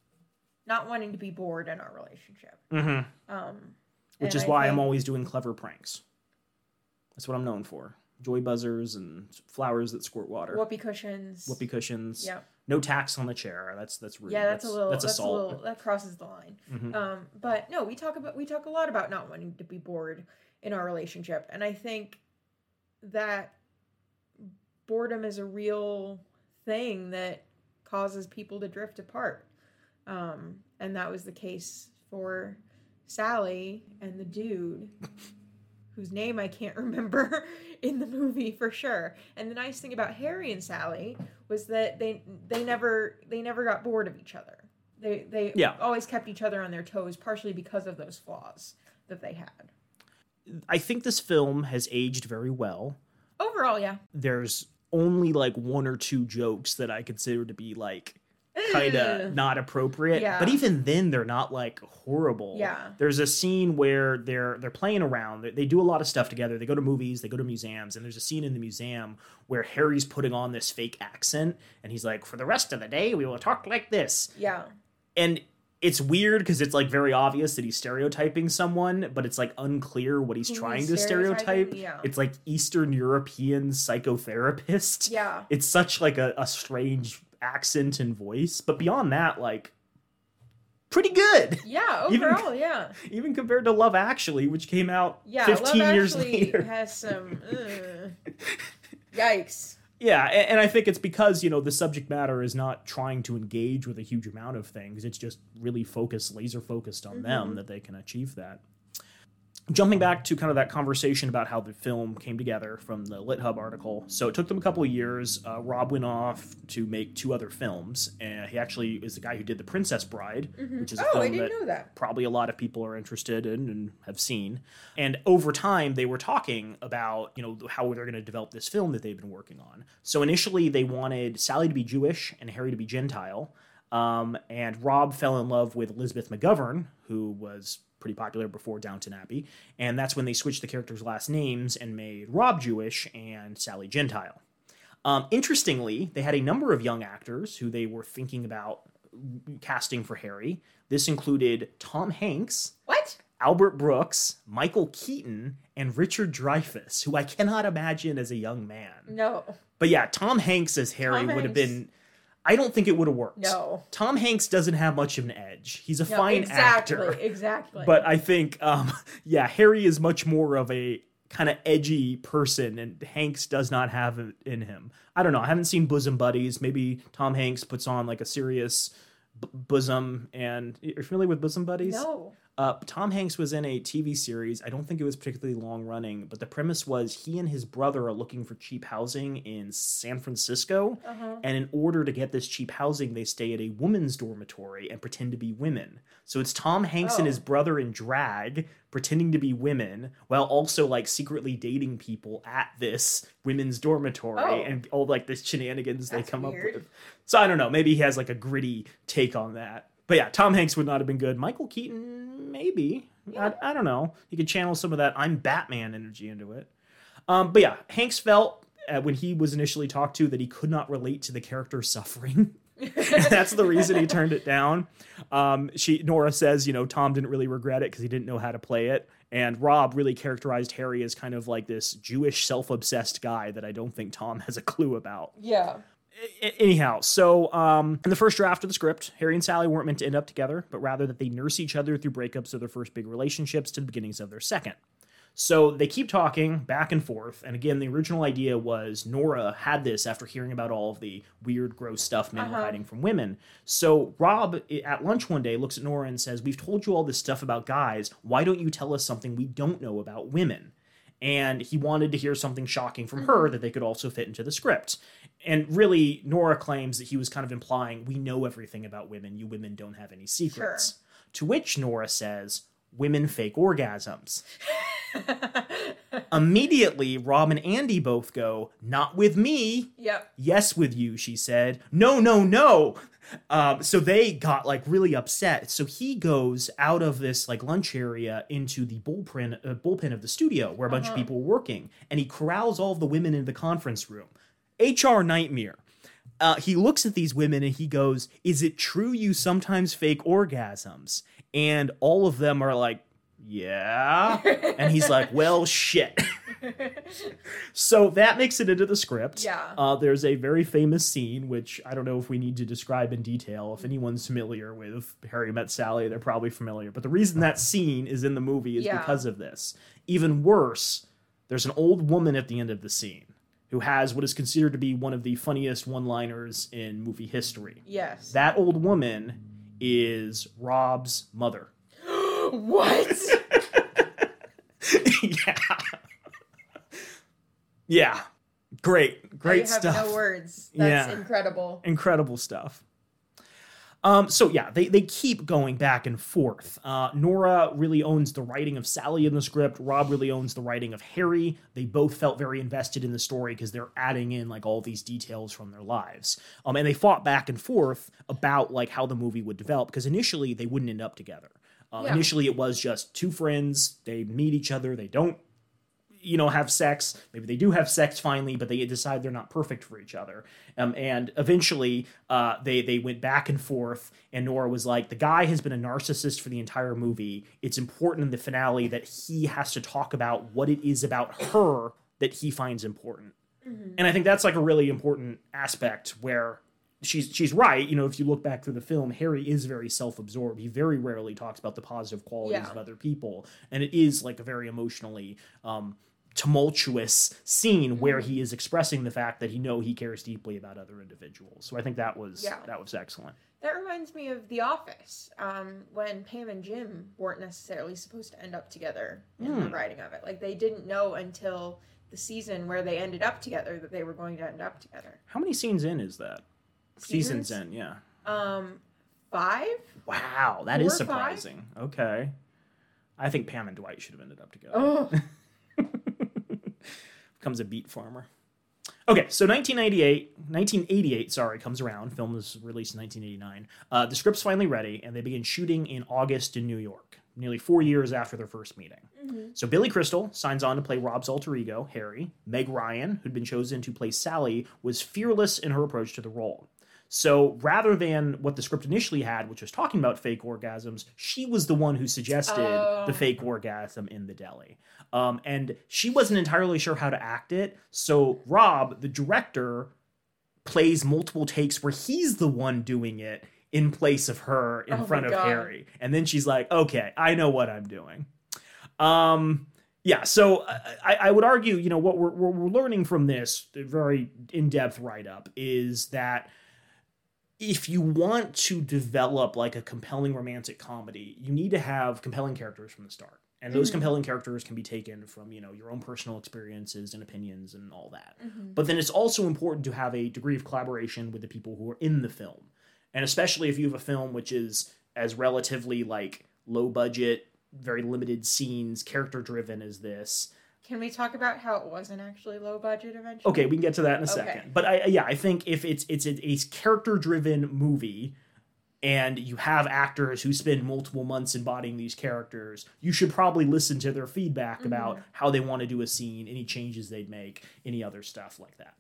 not wanting to be bored in our relationship. Mm-hmm. Um, Which is I why think... I'm always doing clever pranks. That's what I'm known for. Joy buzzers and flowers that squirt water. Whoopee cushions. Whoopee cushions. Yeah. No tacks on the chair. That's that's rude. Yeah, that's, that's a little. That's, that's assault. a little. That crosses the line. Mm-hmm. Um, but no, we talk about we talk a lot about not wanting to be bored in our relationship, and I think that boredom is a real thing that causes people to drift apart. Um, and that was the case for Sally and the dude. Whose name I can't remember in the movie for sure. And the nice thing about Harry and Sally was that they they never they never got bored of each other. They they yeah. always kept each other on their toes, partially because of those flaws that they had. I think this film has aged very well. Overall, yeah. There's only like one or two jokes that I consider to be like kind of not appropriate, yeah. but even then they're not like horrible. Yeah. There's a scene where they're they're playing around. They, they do a lot of stuff together. They go to movies, they go to museums, and there's a scene in the museum where Harry's putting on this fake accent, and he's like, "For the rest of the day, we will talk like this." Yeah. And it's weird because it's like very obvious that he's stereotyping someone, but it's like unclear what he's Who trying he's to stereotype. Yeah. It's like Eastern European psychotherapist. Yeah. It's such like a, a strange accent and voice, but beyond that, like, pretty good. Yeah, overall, even, yeah. Even compared to Love Actually, which came out yeah, fifteen Love years Actually later. Has some uh, yikes. Yeah, and, and I think it's because, you know, the subject matter is not trying to engage with a huge amount of things. It's just really focused, laser focused on mm-hmm. them that they can achieve that. jumping back to kind of that conversation about how the film came together from the LitHub article. So it took them a couple of years. Uh, Rob went off to make two other films. And he actually is the guy who did The Princess Bride, Mm-hmm. which is a Oh, I film didn't that, know that. probably a lot of people are interested in and have seen. And over time, they were talking about, you know, how they're going to develop this film that they've been working on. So initially, they wanted Sally to be Jewish and Harry to be Gentile. Um, and Rob fell in love with Elizabeth McGovern, who was pretty popular before Downton Abbey. And that's when they switched the characters' last names and made Rob Jewish and Sally Gentile. Um, interestingly, they had a number of young actors who they were thinking about casting for Harry. This included Tom Hanks, What? Albert Brooks, Michael Keaton, and Richard Dreyfuss, who I cannot imagine as a young man. No. But yeah, Tom Hanks as Harry Tom would have Hanks. been... I don't think it would have worked. No. Tom Hanks doesn't have much of an edge. He's a No, fine exactly, actor. Exactly. But I think, um, yeah, Harry is much more of a kind of edgy person, and Hanks does not have it in him. I don't know. I haven't seen Bosom Buddies. Maybe Tom Hanks puts on like a serious b- bosom. And you're familiar with Bosom Buddies? No. Uh, Tom Hanks was in a T V series. I don't think it was particularly long running, but the premise was he and his brother are looking for cheap housing in San Francisco. Uh-huh. And in order to get this cheap housing, they stay at a women's dormitory and pretend to be women. So it's Tom Hanks and Oh. his brother in drag pretending to be women while also like secretly dating people at this women's dormitory Oh. and all like the shenanigans That's they come weird. up with. So I don't know. Maybe he has like a gritty take on that. But yeah, Tom Hanks would not have been good. Michael Keaton, maybe. Yeah. I, I don't know. He could channel some of that I'm Batman energy into it. Um, but yeah, Hanks felt uh, when he was initially talked to that he could not relate to the character's suffering. That's the reason he turned it down. Um, she Nora says, you know, Tom didn't really regret it because he didn't know how to play it. And Rob really characterized Harry as kind of like this Jewish self-obsessed guy that I don't think Tom has a clue about. Yeah. Anyhow, so um, in the first draft of the script, Harry and Sally weren't meant to end up together, but rather that they nurse each other through breakups of their first big relationships to the beginnings of their second. So they keep talking back and forth, and again, the original idea was Nora had this after hearing about all of the weird, gross stuff men were Uh-huh. hiding from women. So Rob, at lunch one day, looks at Nora and says, "We've told you all this stuff about guys. Why don't you tell us something we don't know about women?" And he wanted to hear something shocking from her that they could also fit into the script. And really, Nora claims that he was kind of implying, we know everything about women. You women don't have any secrets. Sure. To which Nora says, women fake orgasms. Immediately, Rob and Andy both go, not with me. Yep. Yes, with you, she said. No, no, no. Um, so they got like really upset. So he goes out of this like lunch area into the bullpen, uh, bullpen of the studio where a bunch Uh-huh. of people were working. And he corrals all of the women in the conference room. H R nightmare. Uh, he looks at these women and he goes, is it true you sometimes fake orgasms? And all of them are like, yeah. And he's like, well, shit. So that makes it into the script. Yeah. Uh, there's a very famous scene, which I don't know if we need to describe in detail. If anyone's familiar with Harry Met Sally, they're probably familiar. But the reason that scene is in the movie is Yeah. because of this. Even worse, there's an old woman at the end of the scene who has what is considered to be one of the funniest one-liners in movie history. Yes. That old woman is Rob's mother. What? Yeah. Yeah. Great. Great I have stuff. no words. That's Yeah. incredible. Incredible stuff. Um, so yeah, they, they keep going back and forth. Uh, Nora really owns the writing of Sally in the script. Rob really owns the writing of Harry. They both felt very invested in the story because they're adding in like all these details from their lives. Um, and they fought back and forth about like how the movie would develop because initially they wouldn't end up together. Uh, Yeah. Initially it was just two friends. They meet each other. They don't, you know, have sex. Maybe they do have sex finally, but they decide they're not perfect for each other. Um, and eventually, uh, they they went back and forth. And Nora was like, "The guy has been a narcissist for the entire movie. It's important in the finale that he has to talk about what it is about her that he finds important." Mm-hmm. And I think that's like a really important aspect where she's she's right. You know, if you look back through the film, Harry is very self-absorbed. He very rarely talks about the positive qualities Yeah. of other people, and it is like a very emotionally um, tumultuous scene Mm-hmm. where he is expressing the fact that he know he cares deeply about other individuals. So I think that was Yeah. that was excellent. That reminds me of The Office, um, when Pam and Jim weren't necessarily supposed to end up together in Hmm. the writing of it. Like, they didn't know until the season where they ended up together that they were going to end up together. How many scenes in is that? Seasons? Seasons in, yeah. Um, five? Wow, that Four is or five? surprising. Okay. I think Pam and Dwight should have ended up together. Oh. Becomes a beet farmer. Okay, so nineteen ninety-eight, nineteen eighty-eight, sorry, comes around. Film was released in nineteen eighty-nine. Uh, the script's finally ready, and they begin shooting in August in New York, nearly four years after their first meeting. Mm-hmm. So Billy Crystal signs on to play Rob's alter ego, Harry. Meg Ryan, who'd been chosen to play Sally, was fearless in her approach to the role. So rather than what the script initially had, which was talking about fake orgasms, she was the one who suggested Oh. the fake orgasm in the deli. Um, and she wasn't entirely sure how to act it. So Rob, the director, plays multiple takes where he's the one doing it in place of her in Oh my front of God. Harry. And then she's like, okay, I know what I'm doing. Um, yeah, so I, I would argue, you know, what we're, what we're learning from this very in-depth write-up is that if you want to develop like a compelling romantic comedy, you need to have compelling characters from the start. And those Mhm. compelling characters can be taken from, you know, your own personal experiences and opinions and all that. Mm-hmm. But then it's also important to have a degree of collaboration with the people who are in the film. And especially if you have a film which is as relatively like low budget, very limited scenes, character driven as this. Can we talk about how it wasn't actually low budget eventually? Okay, we can get to that in a Okay. second. But I yeah, I think if it's it's a, a character driven movie and you have actors who spend multiple months embodying these characters, you should probably listen to their feedback about Mhm. how they want to do a scene, any changes they'd make, any other stuff like that.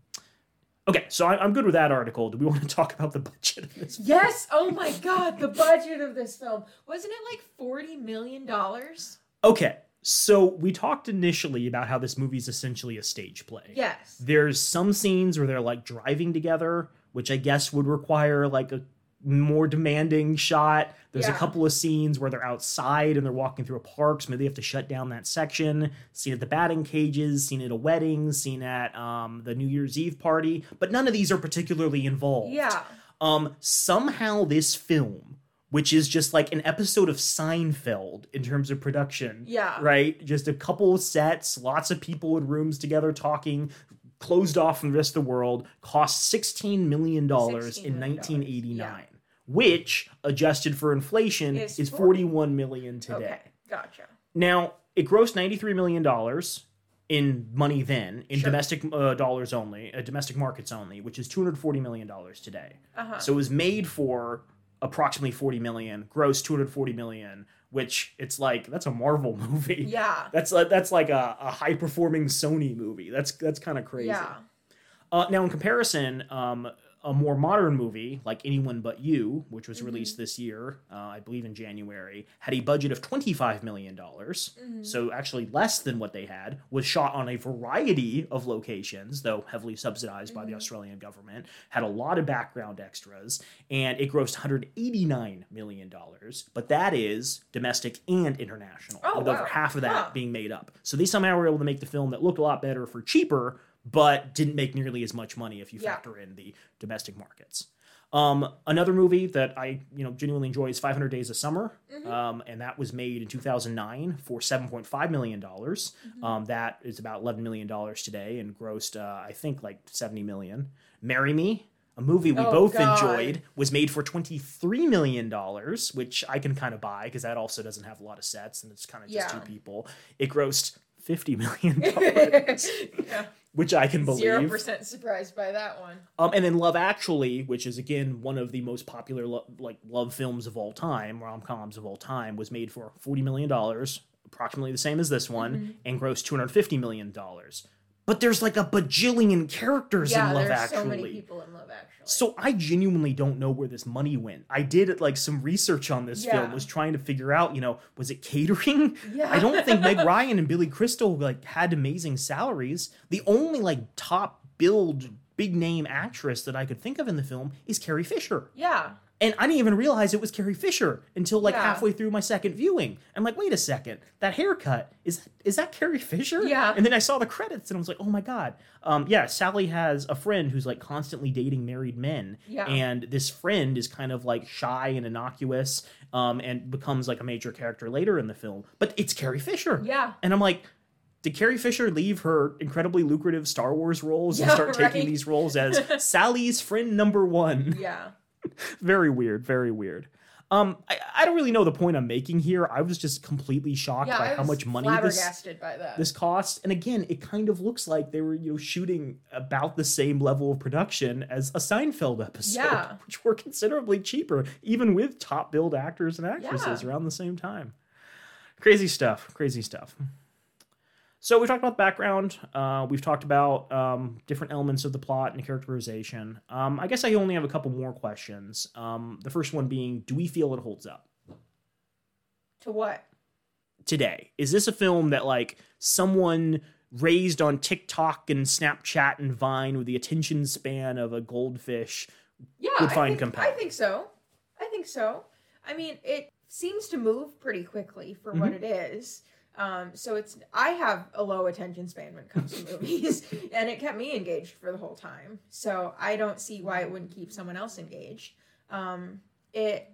Okay, so I, I'm good with that article. Do we want to talk about the budget of this? Yes! Oh my god, the budget of this film. Wasn't it like forty million dollars? Okay, so we talked initially about how this movie is essentially a stage play. Yes. There's some scenes where they're like driving together, which I guess would require like a more demanding shot. There's a Yeah. couple of scenes where they're outside and they're walking through a park, so maybe they have to shut down that section. Scene at the batting cages, scene at a wedding, scene at um, the New Year's Eve party, but none of these are particularly involved. Yeah. Um, somehow this film, which is just like an episode of Seinfeld in terms of production, Yeah. right? Just a couple of sets, lots of people in rooms together talking, closed off from the rest of the world, cost sixteen million dollars $sixteen in million nineteen eighty-nine, yeah. which, adjusted for inflation, Is is forty. forty-one million dollars today. Okay, gotcha. Now, it grossed ninety-three million dollars in money then, in Sure. domestic uh, dollars only, uh, domestic markets only, which is two hundred forty million dollars today. Uh-huh. So it was made for approximately forty million, gross two hundred forty million, which it's like that's a Marvel movie. Yeah. That's like that's like a, a high performing Sony movie. That's that's kind of crazy. Yeah. Uh, now in comparison, um, a more modern movie like Anyone But You, which was Mhm. released this year, uh, I believe in January, had a budget of twenty-five million dollars. Mhm. So actually less than what they had, was shot on a variety of locations, though heavily subsidized by the Mhm. Australian government, had a lot of background extras, and it grossed one hundred eighty-nine million dollars, but that is domestic and international, Oh, with over wow. half of that Huh. being made up. So they somehow were able to make the film that looked a lot better for cheaper, but didn't make nearly as much money if you Yeah. factor in the domestic markets. Um, another movie that I, you know, genuinely enjoy is five hundred Days of Summer, Mhm. um, and that was made in two thousand nine for seven point five million dollars. Mhm. Um, that is about eleven million dollars today and grossed, uh, I think, like seventy million dollars. Marry Me, a movie we Oh, both God. enjoyed, was made for twenty-three million dollars, which I can kind of buy because that also doesn't have a lot of sets and it's kind of just Yeah. two people. It grossed fifty million dollars, yeah. which I can believe. Zero percent surprised by that one. Um, and then Love Actually, which is again one of the most popular lo- like love films of all time, rom coms of all time, was made for forty million dollars, approximately the same as this one, Mhm. and grossed two hundred fifty million dollars. But there's like a bajillion characters Yeah, in Love there's Actually. so many people in Love Actually. So I genuinely don't know where this money went. I did like some research on this Yeah. film, was trying to figure out, you know, was it catering? yeah. I don't think Meg Ryan and Billy Crystal like had amazing salaries. The only like top billed big name actress that I could think of in the film is Carrie Fisher. Yeah. And I didn't even realize it was Carrie Fisher until like Yeah. halfway through my second viewing. I'm like, wait a second, that haircut, is that, is that Carrie Fisher? Yeah. And then I saw the credits and I was like, oh my God. Um, yeah, Sally has a friend who's like constantly dating married men. Yeah. And this friend is kind of like shy and innocuous um, and becomes like a major character later in the film. But it's Carrie Fisher. Yeah. And I'm like, did Carrie Fisher leave her incredibly lucrative Star Wars roles and Yeah, start taking right. these roles as Sally's friend number one? Yeah. Very weird, very weird. Um, I, I don't really know the point I'm making here. I was just completely shocked Yeah, by I how was much money this flabbergasted by that. this cost. And again, it kind of looks like they were, you know, shooting about the same level of production as a Seinfeld episode, Yeah. which were considerably cheaper, even with top billed actors and actresses Yeah. around the same time. Crazy stuff, crazy stuff. So we talked about background. Uh, we've talked about um, different elements of the plot and characterization. Um, I guess I only have a couple more questions. Um, the first one being, do we feel it holds up To what? today? Is this a film that like someone raised on TikTok and Snapchat and Vine with the attention span of a goldfish Yeah, would I find think, compelling? I think so. I think so. I mean, it seems to move pretty quickly for what Mm-hmm. it is. Um, so it's I have a low attention span when it comes to movies, and it kept me engaged for the whole time. So I don't see why it wouldn't keep someone else engaged. Um, it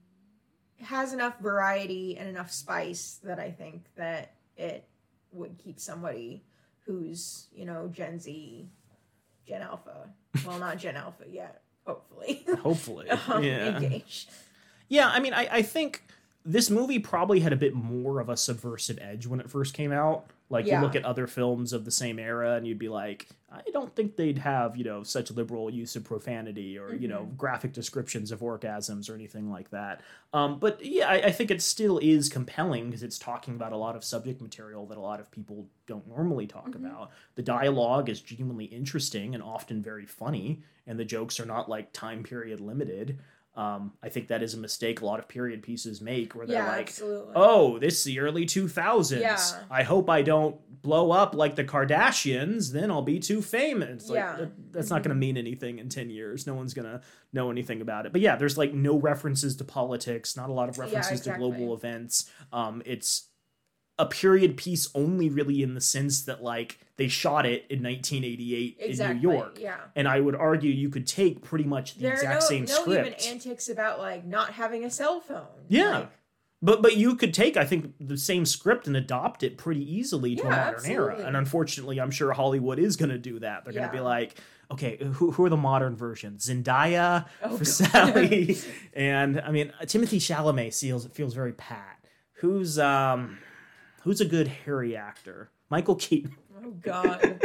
has enough variety and enough spice that I think that it would keep somebody who's, you know, Gen Z, Gen Alpha. Well, not Gen Alpha yet, hopefully. Hopefully. um, Yeah. engaged. Yeah, I mean, I, I think this movie probably had a bit more of a subversive edge when it first came out. Like, Yeah. you look at other films of the same era and you'd be like, I don't think they'd have, you know, such liberal use of profanity or, you know, graphic descriptions of orgasms or anything like that. Um, but yeah, I, I think it still is compelling because it's talking about a lot of subject material that a lot of people don't normally talk about. The dialogue is genuinely interesting and often very funny, and the jokes are not like time period limited. Um, I think that is a mistake a lot of period pieces make where they're Yeah, like, absolutely. oh, this is the early two thousands. Yeah. I hope I don't blow up like the Kardashians, then I'll be too famous. Like, Yeah. that- that's not going to mean anything in ten years. No one's going to know anything about it. But yeah, there's like no references to politics, not a lot of Yeah, references exactly. to global events. Um, it's a period piece only really in the sense that like they shot it in nineteen eighty-eight Exactly, in New York. yeah. And I would argue you could take pretty much the There exact are no, same no script. even antics about like not having a cell phone. Yeah. Like, But but you could take, I think, the same script and adopt it pretty easily to a Yeah, modern era. absolutely. And unfortunately, I'm sure Hollywood is going to do that. They're going to be Yeah. like, okay, who, who are the modern versions? Zendaya Oh, for God. Sally. And, I mean, Timothy Chalamet feels, feels very pat. Who's um, who's a good Harry actor? Michael Keaton. oh God,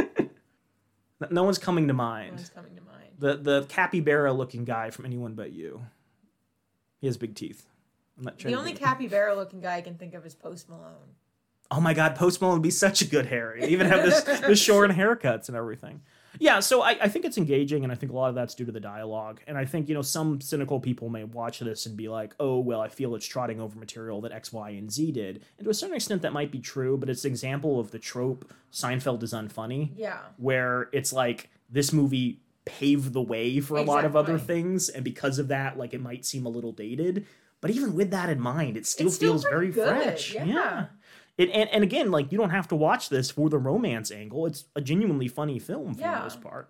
No one's coming to no mind. one's coming to mind. The, the capybara looking guy from Anyone But You. He has big teeth. I'm not trying The to only be- capybara looking guy I can think of is Post Malone. Oh my God, Post Malone would be such a good Harry. They even have this the short haircuts and everything. Yeah, so I, I think it's engaging, and I think a lot of that's due to the dialogue. And I think, you know, some cynical people may watch this and be like, oh, well, I feel it's trotting over material that X, Y, and Z did. And to a certain extent, that might be true, but it's an example of the trope Seinfeld is unfunny, Yeah. where it's like this movie paved the way for a lot of other Exactly. things, and because of that, like, it might seem a little dated. But even with that in mind, it still It's still feels very pretty good, fresh. yeah. It, and, and again, like, you don't have to watch this for the romance angle. It's a genuinely funny film for the Yeah. most part.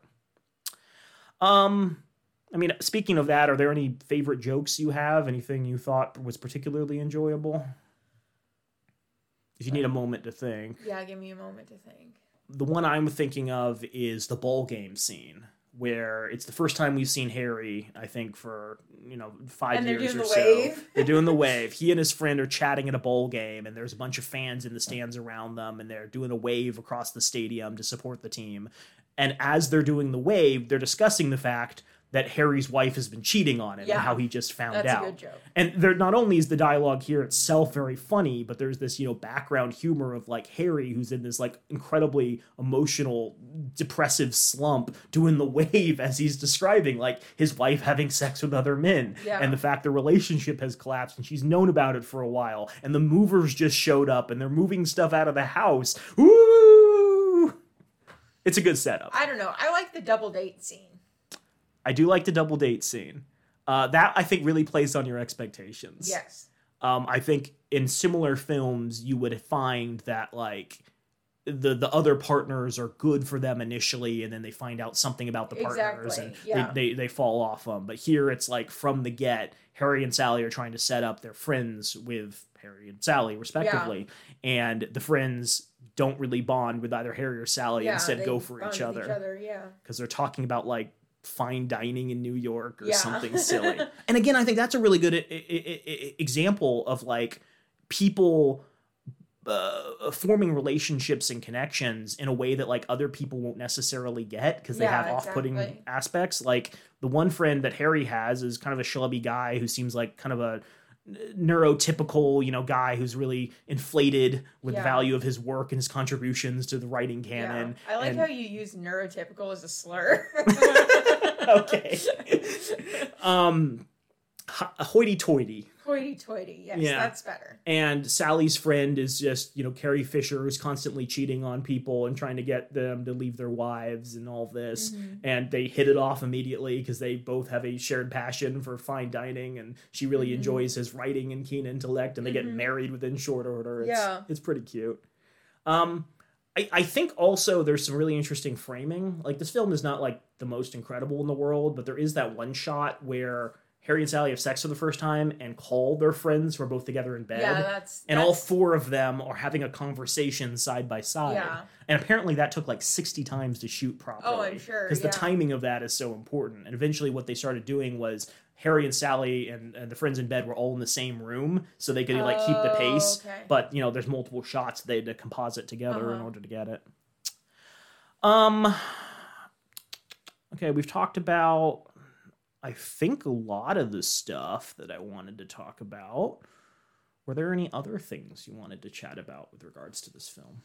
Um, I mean, speaking of that, are there any favorite jokes you have? Anything you thought was particularly enjoyable? If you need a moment to think. Yeah, give me a moment to think. The one I'm thinking of is the ball game scene, where it's the first time we've seen Harry, I think, for, you know, five And they're years doing or the so. wave. They're doing the wave. He and his friend are chatting at a bowl game, and there's a bunch of fans in the stands around them, and they're doing a wave across the stadium to support the team. And as they're doing the wave, they're discussing the fact that Harry's wife has been cheating on him Yeah. and how he just found That's a out. good joke. And there not only is the dialogue here itself very funny, but there's this, you know, background humor of like Harry who's in this like incredibly emotional, depressive slump doing the wave as he's describing like his wife having sex with other men Yeah. and the fact the relationship has collapsed and she's known about it for a while and the movers just showed up and they're moving stuff out of the house. Ooh! It's a good setup. I don't know. I like the double date scene. I do like the double date scene. Uh, that, I think, really plays on your expectations. Yes. Um, I think in similar films, you would find that, like, the the other partners are good for them initially, and then they find out something about the partners, Exactly. and Yeah. they, they, they fall off them. But here, it's like, from the get, Harry and Sally are trying to set up their friends with Harry and Sally, respectively. And the friends don't really bond with either Harry or Sally, Yeah, instead they go for bond each with other. Each other, yeah. Because they're talking about, like, fine dining in New York or Yeah. something silly. And again, I think that's a really good I- I- I- example of, like, people uh, forming relationships and connections in a way that, like, other people won't necessarily get because they Yeah, have off-putting exactly. aspects. Like, the one friend that Harry has is kind of a schlubby guy who seems like kind of a neurotypical, you know, guy who's really inflated with Yeah. the value of his work and his contributions to the writing canon. Yeah. I like and, how you use neurotypical as a slur. okay. um, ho- hoity-toity. Hoity-toity. Yes, Yeah. that's better. And Sally's friend is just, you know, Carrie Fisher, who's constantly cheating on people and trying to get them to leave their wives and all this. Mm-hmm. And they hit it off immediately because they both have a shared passion for fine dining, and she really Mm-hmm. enjoys his writing and keen intellect, and they get married within short order. It's, Yeah. it's pretty cute. Um, I, I think also there's some really interesting framing. Like, this film is not, like, the most incredible in the world, but there is that one shot where Harry and Sally have sex for the first time and call their friends who are both together in bed. Yeah, that's... And that's, all four of them are having a conversation side by side. Yeah. And apparently that took like sixty times to shoot properly. Oh, I'm sure, Because yeah. the timing of that is so important. And eventually what they started doing was Harry and Sally and, and the friends in bed were all in the same room, so they could like keep the Oh, pace. okay. But, you know, there's multiple shots they had to composite together in Uh-huh. order to get it. Um. Okay, we've talked about, I think, a lot of the stuff that I wanted to talk about. Were there any other things you wanted to chat about with regards to this film?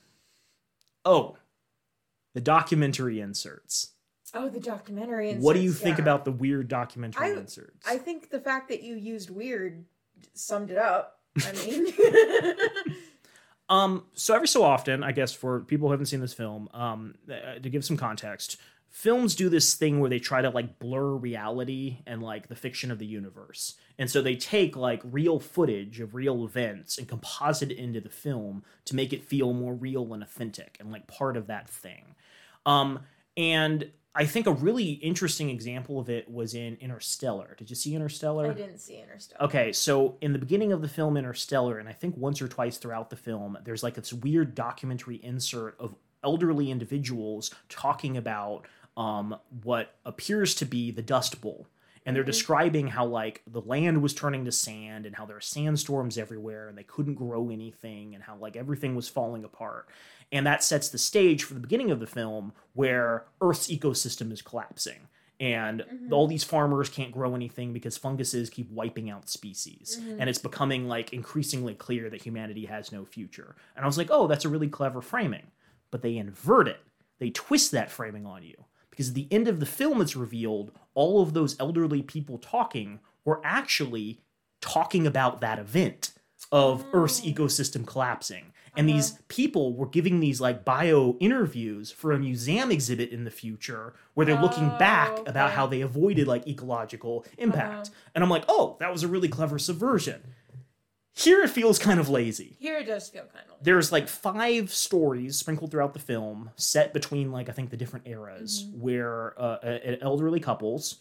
Oh, the documentary inserts. Oh, the documentary inserts. What do you think yeah. about the weird documentary I- inserts? I think the fact that you used weird summed it up. I mean... Um, so every so often, I guess for people who haven't seen this film, um, uh, to give some context, films do this thing where they try to like blur reality and like the fiction of the universe. And so they take like real footage of real events and composite it into the film to make it feel more real and authentic and like part of that thing. Um, and I think a really interesting example of it was in Interstellar. Did you see Interstellar? I didn't see Interstellar. Okay, so in the beginning of the film Interstellar, and I think once or twice throughout the film, there's like this weird documentary insert of elderly individuals talking about um, what appears to be the Dust Bowl. And they're Mhm. describing how, like, the land was turning to sand and how there are sandstorms everywhere and they couldn't grow anything and how, like, everything was falling apart. And that sets the stage for the beginning of the film where Earth's ecosystem is collapsing. And Mhm. all these farmers can't grow anything because funguses keep wiping out species. Mhm. And it's becoming, like, increasingly clear that humanity has no future. And I was like, oh, that's a really clever framing. But they invert it. They twist that framing on you. Because at the end of the film, it's revealed all of those elderly people talking were actually talking about that event of Oh. Earth's ecosystem collapsing. And Uh-huh. these people were giving these like bio interviews for a museum exhibit in the future where they're looking Oh, back okay. about how they avoided like ecological impact. Uh-huh. And I'm like, oh, that was a really clever subversion. Here it feels kind of lazy. Here it does feel kind of... There's like five stories sprinkled throughout the film set between like I think the different eras Mhm. where uh, uh, elderly couples.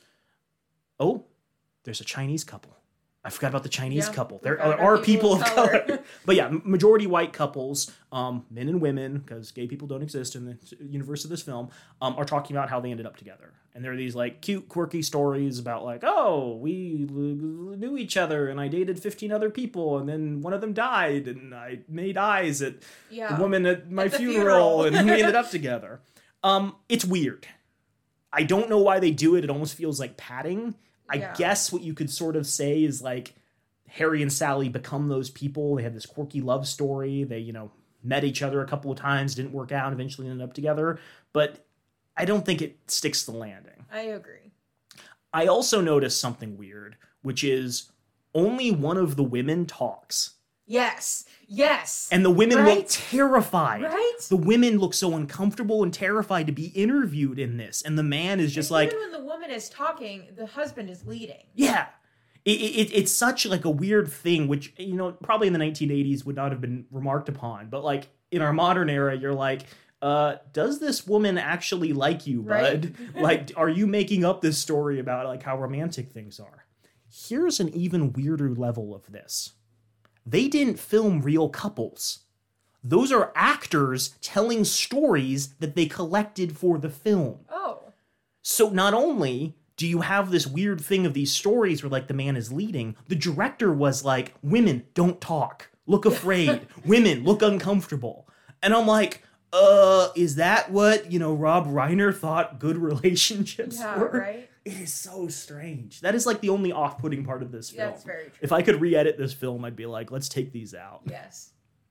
Oh, there's a Chinese couple. I forgot about the Chinese Yeah, couple. we There forgot are about people people of of color, color. but yeah, majority white couples, um, men and women, because gay people don't exist in the universe of this film, um, are talking about how they ended up together. And there are these like cute, quirky stories about like, oh, we l- knew each other, and I dated fifteen other people, and then one of them died, and I made eyes at Yeah. the woman at my At the funeral, funeral. and we ended up together. Um, it's weird. I don't know why they do it. It almost feels like padding. I Yeah. guess what you could sort of say is like Harry and Sally become those people. They have this quirky love story. They, you know, met each other a couple of times, didn't work out, eventually ended up together. But I don't think it sticks the landing. I agree. I also noticed something weird, which is only one of the women talks. Yes. Yes. And the women look Right? terrified. Right? The women look so uncomfortable and terrified to be interviewed in this. And the man is just And like, even when the woman is talking, the husband is leading. yeah. It, it, it's such like a weird thing, which, you know, probably in the nineteen eighties would not have been remarked upon. But like in our modern era, you're like, uh, does this woman actually like you, bud? Right? Like, are you making up this story about like how romantic things are? Here's an even weirder level of this. They didn't film real couples. Those are actors telling stories that they collected for the film. Oh. So not only do you have this weird thing of these stories where like the man is leading, the director was like, women, don't talk. Look afraid. Women, look uncomfortable. And I'm like, uh, is that what, you know, Rob Reiner thought good relationships Yeah, were? right? It is so strange. That is like the only off-putting part of this film. That's very true. If I could re-edit this film, I'd be like, let's take these out. Yes.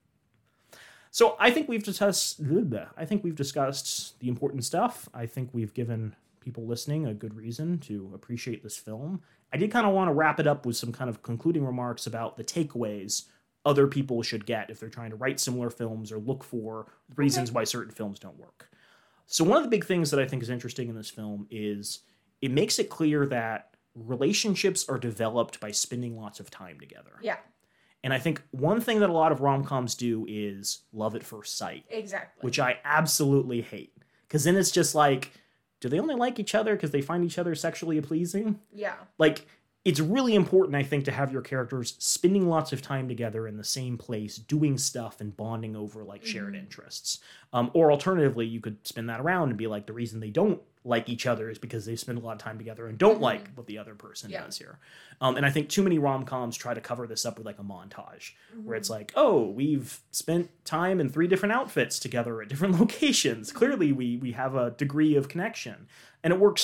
So I think we've discussed. I think we've discussed the important stuff. I think we've given people listening a good reason to appreciate this film. I did kind of want to wrap it up with some kind of concluding remarks about the takeaways other people should get if they're trying to write similar films or look for reasons Okay. why certain films don't work. So one of the big things that I think is interesting in this film is it makes it clear that relationships are developed by spending lots of time together. Yeah. And I think one thing that a lot of rom-coms do is love at first sight, Exactly. which I absolutely hate. Because then it's just like, do they only like each other because they find each other sexually pleasing? Yeah. Like, it's really important, I think, to have your characters spending lots of time together in the same place, doing stuff and bonding over, like, shared Mhm. interests. Um, or alternatively, you could spin that around and be like, the reason they don't like each other is because they spend a lot of time together and don't Mhm. like what the other person Yeah. does here. Um, and I think too many rom-coms try to cover this up with, like, a montage, where it's Mhm. like, oh, we've spent time in three different outfits together at different locations. Clearly, we we have a degree of connection. And it works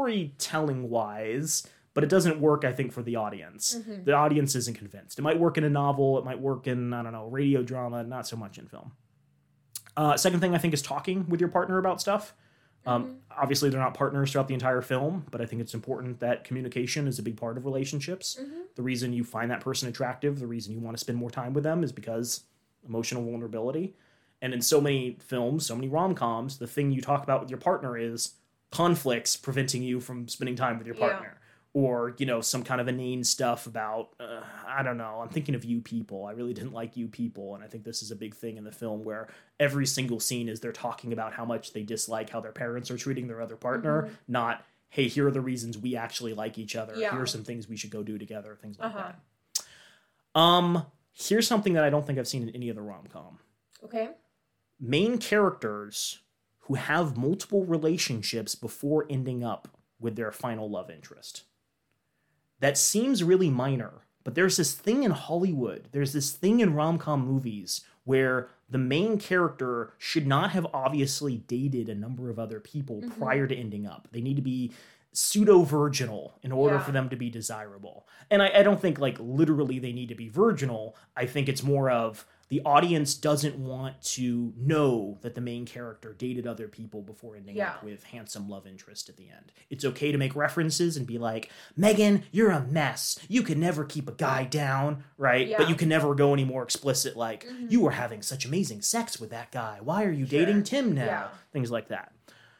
storytelling-wise, but it doesn't work, I think, for the audience. Mhm. The audience isn't convinced. It might work in a novel. It might work in, I don't know, radio drama, not so much in film. Uh, second thing, I think, is talking with your partner about stuff. Um, Mhm. Obviously, they're not partners throughout the entire film, but I think it's important that communication is a big part of relationships. Mhm. The reason you find that person attractive, the reason you want to spend more time with them is because emotional vulnerability. And in so many films, so many rom-coms, the thing you talk about with your partner is conflicts preventing you from spending time with your Yeah. partner. Or, you know, some kind of inane stuff about, uh, I don't know, I'm thinking of You People. I really didn't like You People. And I think this is a big thing in the film where every single scene is they're talking about how much they dislike how their parents are treating their other partner, Mhm. not, hey, here are the reasons we actually like each other. Yeah. Here are some things we should go do together, things like Uh-huh. that. Um, here's something that I don't think I've seen in any other rom-com. Okay. Main characters who have multiple relationships before ending up with their final love interest. That seems really minor, but there's this thing in Hollywood, there's this thing in rom-com movies where the main character should not have obviously dated a number of other people Mhm. prior to ending up. They need to be pseudo-virginal in order Yeah. for them to be desirable. And I, I don't think, like, literally they need to be virginal. I think it's more of the audience doesn't want to know that the main character dated other people before ending Yeah. up with handsome love interest at the end. It's okay to make references and be like, Megan, you're a mess. You can never keep a guy down, right? Yeah. But you can never go any more explicit like, Mhm. you were having such amazing sex with that guy. Why are you Sure. dating Tim now? Yeah. Things like that.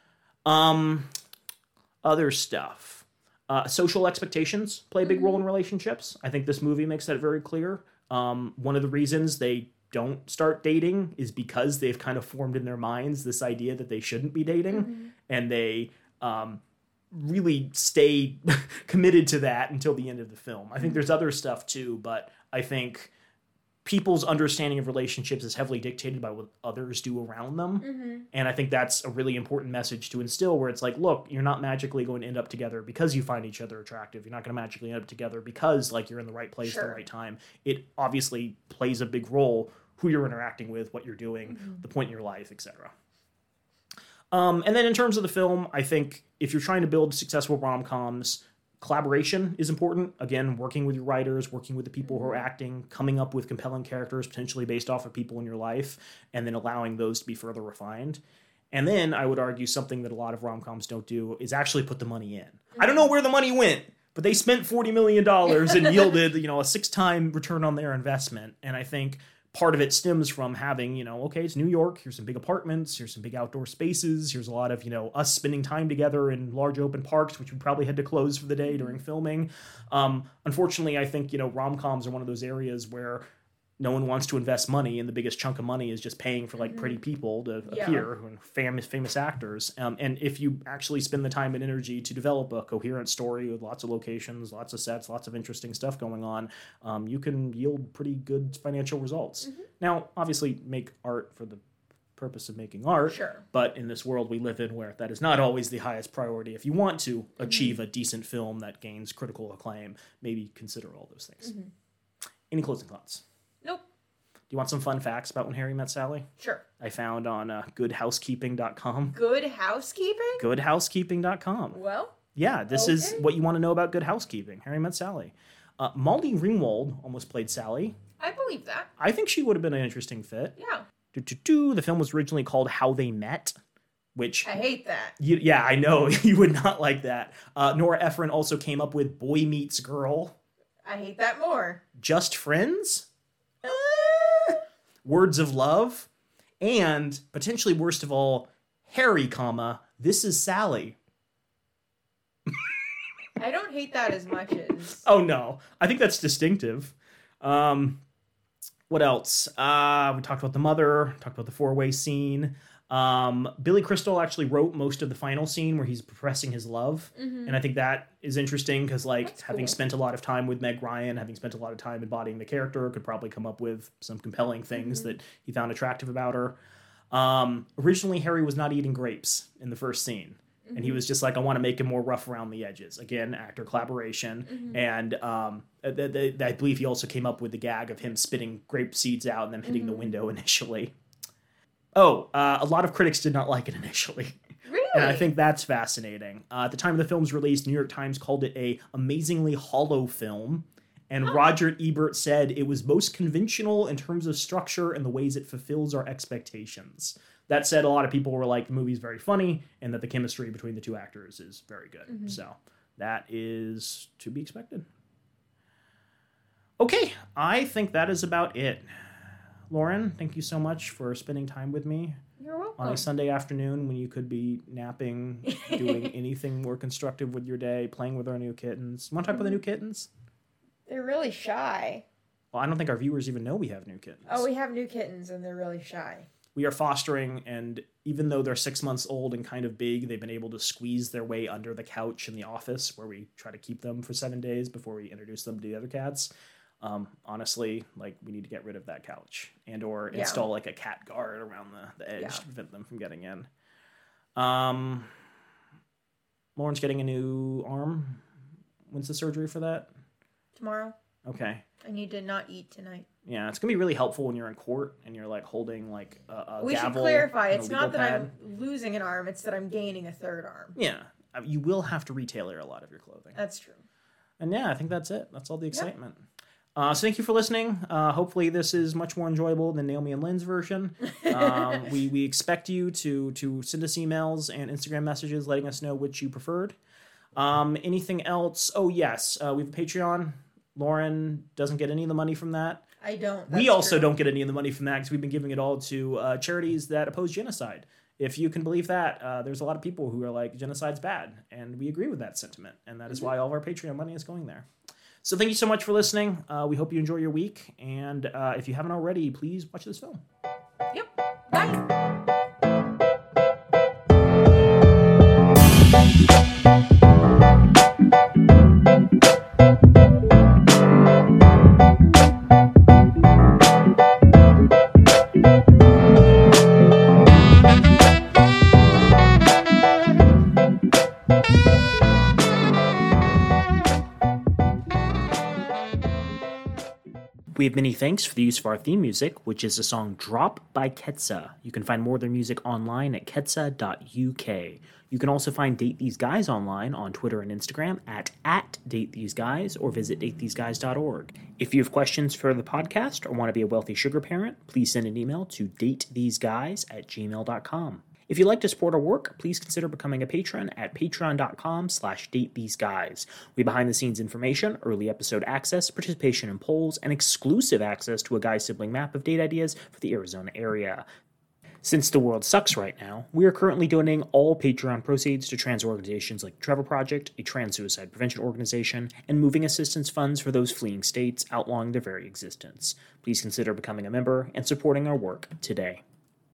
Um, other stuff. Uh, social expectations play a big role in relationships. I think this movie makes that very clear. Um, one of the reasons they don't start dating is because they've kind of formed in their minds this idea that they shouldn't be dating, Mhm. and they um, really stay committed to that until the end of the film. I think there's other stuff too, but I think people's understanding of relationships is heavily dictated by what others do around them. Mhm. And I think that's a really important message to instill, where it's like, look, you're not magically going to end up together because you find each other attractive. You're not going to magically end up together because, like, you're in the right place at Sure. the right time. It obviously plays a big role who you're interacting with, what you're doing, Mhm. the point in your life, et cetera. Um, and then in terms of the film, I think if you're trying to build successful rom-coms, collaboration is important. Again, working with your writers, working with the people who are acting, coming up with compelling characters potentially based off of people in your life, and then allowing those to be further refined. And then I would argue something that a lot of rom-coms don't do is actually put the money in. I don't know where the money went, But they spent forty million dollars and yielded, you know, a six-time return on their investment. And I think part of it stems from having, you know, okay, it's New York. Here's some big apartments. Here's some big outdoor spaces. Here's a lot of, you know, us spending time together in large open parks, which we probably had to close for the day during filming. Um, unfortunately, I think, you know, rom-coms are one of those areas where no one wants to invest money, and the biggest chunk of money is just paying for like mm-hmm. pretty people to yeah. appear, and famous famous actors. Um, and if you actually spend the time and energy to develop a coherent story with lots of locations, lots of sets, lots of interesting stuff going on, um, you can yield pretty good financial results. Mm-hmm. Now, obviously, make art for the purpose of making art, sure. but in this world we live in where that is not always the highest priority. If you want to mm-hmm. achieve a decent film that gains critical acclaim, maybe consider all those things. Mm-hmm. Any closing thoughts? Nope. Do you want some fun facts about When Harry Met Sally? Sure. I found on uh, good housekeeping dot com. Good Housekeeping? good housekeeping dot com. Well, yeah, this okay. is what you want to know about Good Housekeeping. Harry Met Sally. Uh, Molly Ringwald almost played Sally. I believe that. I think she would have been an interesting fit. Yeah. Do-do-do. The film was originally called How They Met, which... I hate that. You, yeah, I know. You would not like that. Uh, Nora Ephron also came up with Boy Meets Girl. I hate that more. Just Friends? Words of Love, and potentially worst of all, Harry, comma, This Is Sally. I don't hate that as much as... Oh, no. I think that's distinctive. Um, what else? Uh, we talked about the mother, talked about the four-way scene. Um, Billy Crystal actually wrote most of the final scene where he's professing his love. Mm-hmm. And I think that is interesting because, like, That's having cool. spent a lot of time with Meg Ryan, having spent a lot of time embodying the character, could probably come up with some compelling things mm-hmm. that he found attractive about her. Um, originally, Harry was not eating grapes in the first scene. Mm-hmm. And he was just like, I want to make him more rough around the edges. Again, actor collaboration. Mm-hmm. And um, th- th- I believe he also came up with the gag of him spitting grape seeds out and then hitting mm-hmm. the window initially. Oh, uh, a lot of critics did not like it initially. Really? And I think that's fascinating. Uh, at the time of the film's release, New York Times called it a amazingly hollow film. And huh. Roger Ebert said it was most conventional in terms of structure and the ways it fulfills our expectations. That said, a lot of people were like, the movie's very funny and that the chemistry between the two actors is very good. Mm-hmm. So that is to be expected. Okay, I think that is about it. Lauren, thank you so much for spending time with me. You're welcome. On a Sunday afternoon when you could be napping, doing anything more constructive with your day, playing with our new kittens. You want to talk about the new kittens? They're really shy. Well, I don't think our viewers even know we have new kittens. Oh, we have new kittens and they're really shy. We are fostering, and even though they're six months old and kind of big, they've been able to squeeze their way under the couch in the office where we try to keep them for seven days before we introduce them to the other cats. Um, honestly, like, we need to get rid of that couch and or yeah. install like a cat guard around the, the edge yeah. to prevent them from getting in. Um, Lauren's getting a new arm. When's the surgery for that? Tomorrow. Okay. I need to not eat tonight. Yeah, it's going to be really helpful when you're in court and you're like holding like a, a we gavel. We should clarify. It's not that pad. I'm losing an arm. It's that I'm gaining a third arm. Yeah. You will have to retailer a lot of your clothing. That's true. And yeah, I think that's it. That's all the excitement. Yep. Uh, so thank you for listening. Uh, hopefully this is much more enjoyable than Naomi and Lynn's version. Um, we, we expect you to to send us emails and Instagram messages letting us know which you preferred. Um, anything else? Oh, yes. Uh, we have a Patreon. Lauren doesn't get any of the money from that. I don't. We also true. don't get any of the money from that because we've been giving it all to uh, charities that oppose genocide. If you can believe that, uh, there's a lot of people who are like, genocide's bad. And we agree with that sentiment. And that is mm-hmm. why all of our Patreon money is going there. So thank you so much for listening. Uh, we hope you enjoy your week. And uh, if you haven't already, please watch this film. Yep. Bye. We have many thanks for the use of our theme music, which is the song Drop by Ketsa. You can find more of their music online at ketsa dot u k. You can also find Date These Guys online on Twitter and Instagram at, at Date These Guys or visit date these guys dot org. If you have questions for the podcast or want to be a wealthy sugar parent, please send an email to datetheseguys at gmail dot com. If you'd like to support our work, please consider becoming a patron at patreon.com slash datetheseguys. We behind-the-scenes information, early episode access, participation in polls, and exclusive access to a Guy sibling map of date ideas for the Arizona area. Since the world sucks right now, we are currently donating all Patreon proceeds to trans organizations like the Trevor Project, a trans suicide prevention organization, and moving assistance funds for those fleeing states outlawing their very existence. Please consider becoming a member and supporting our work today.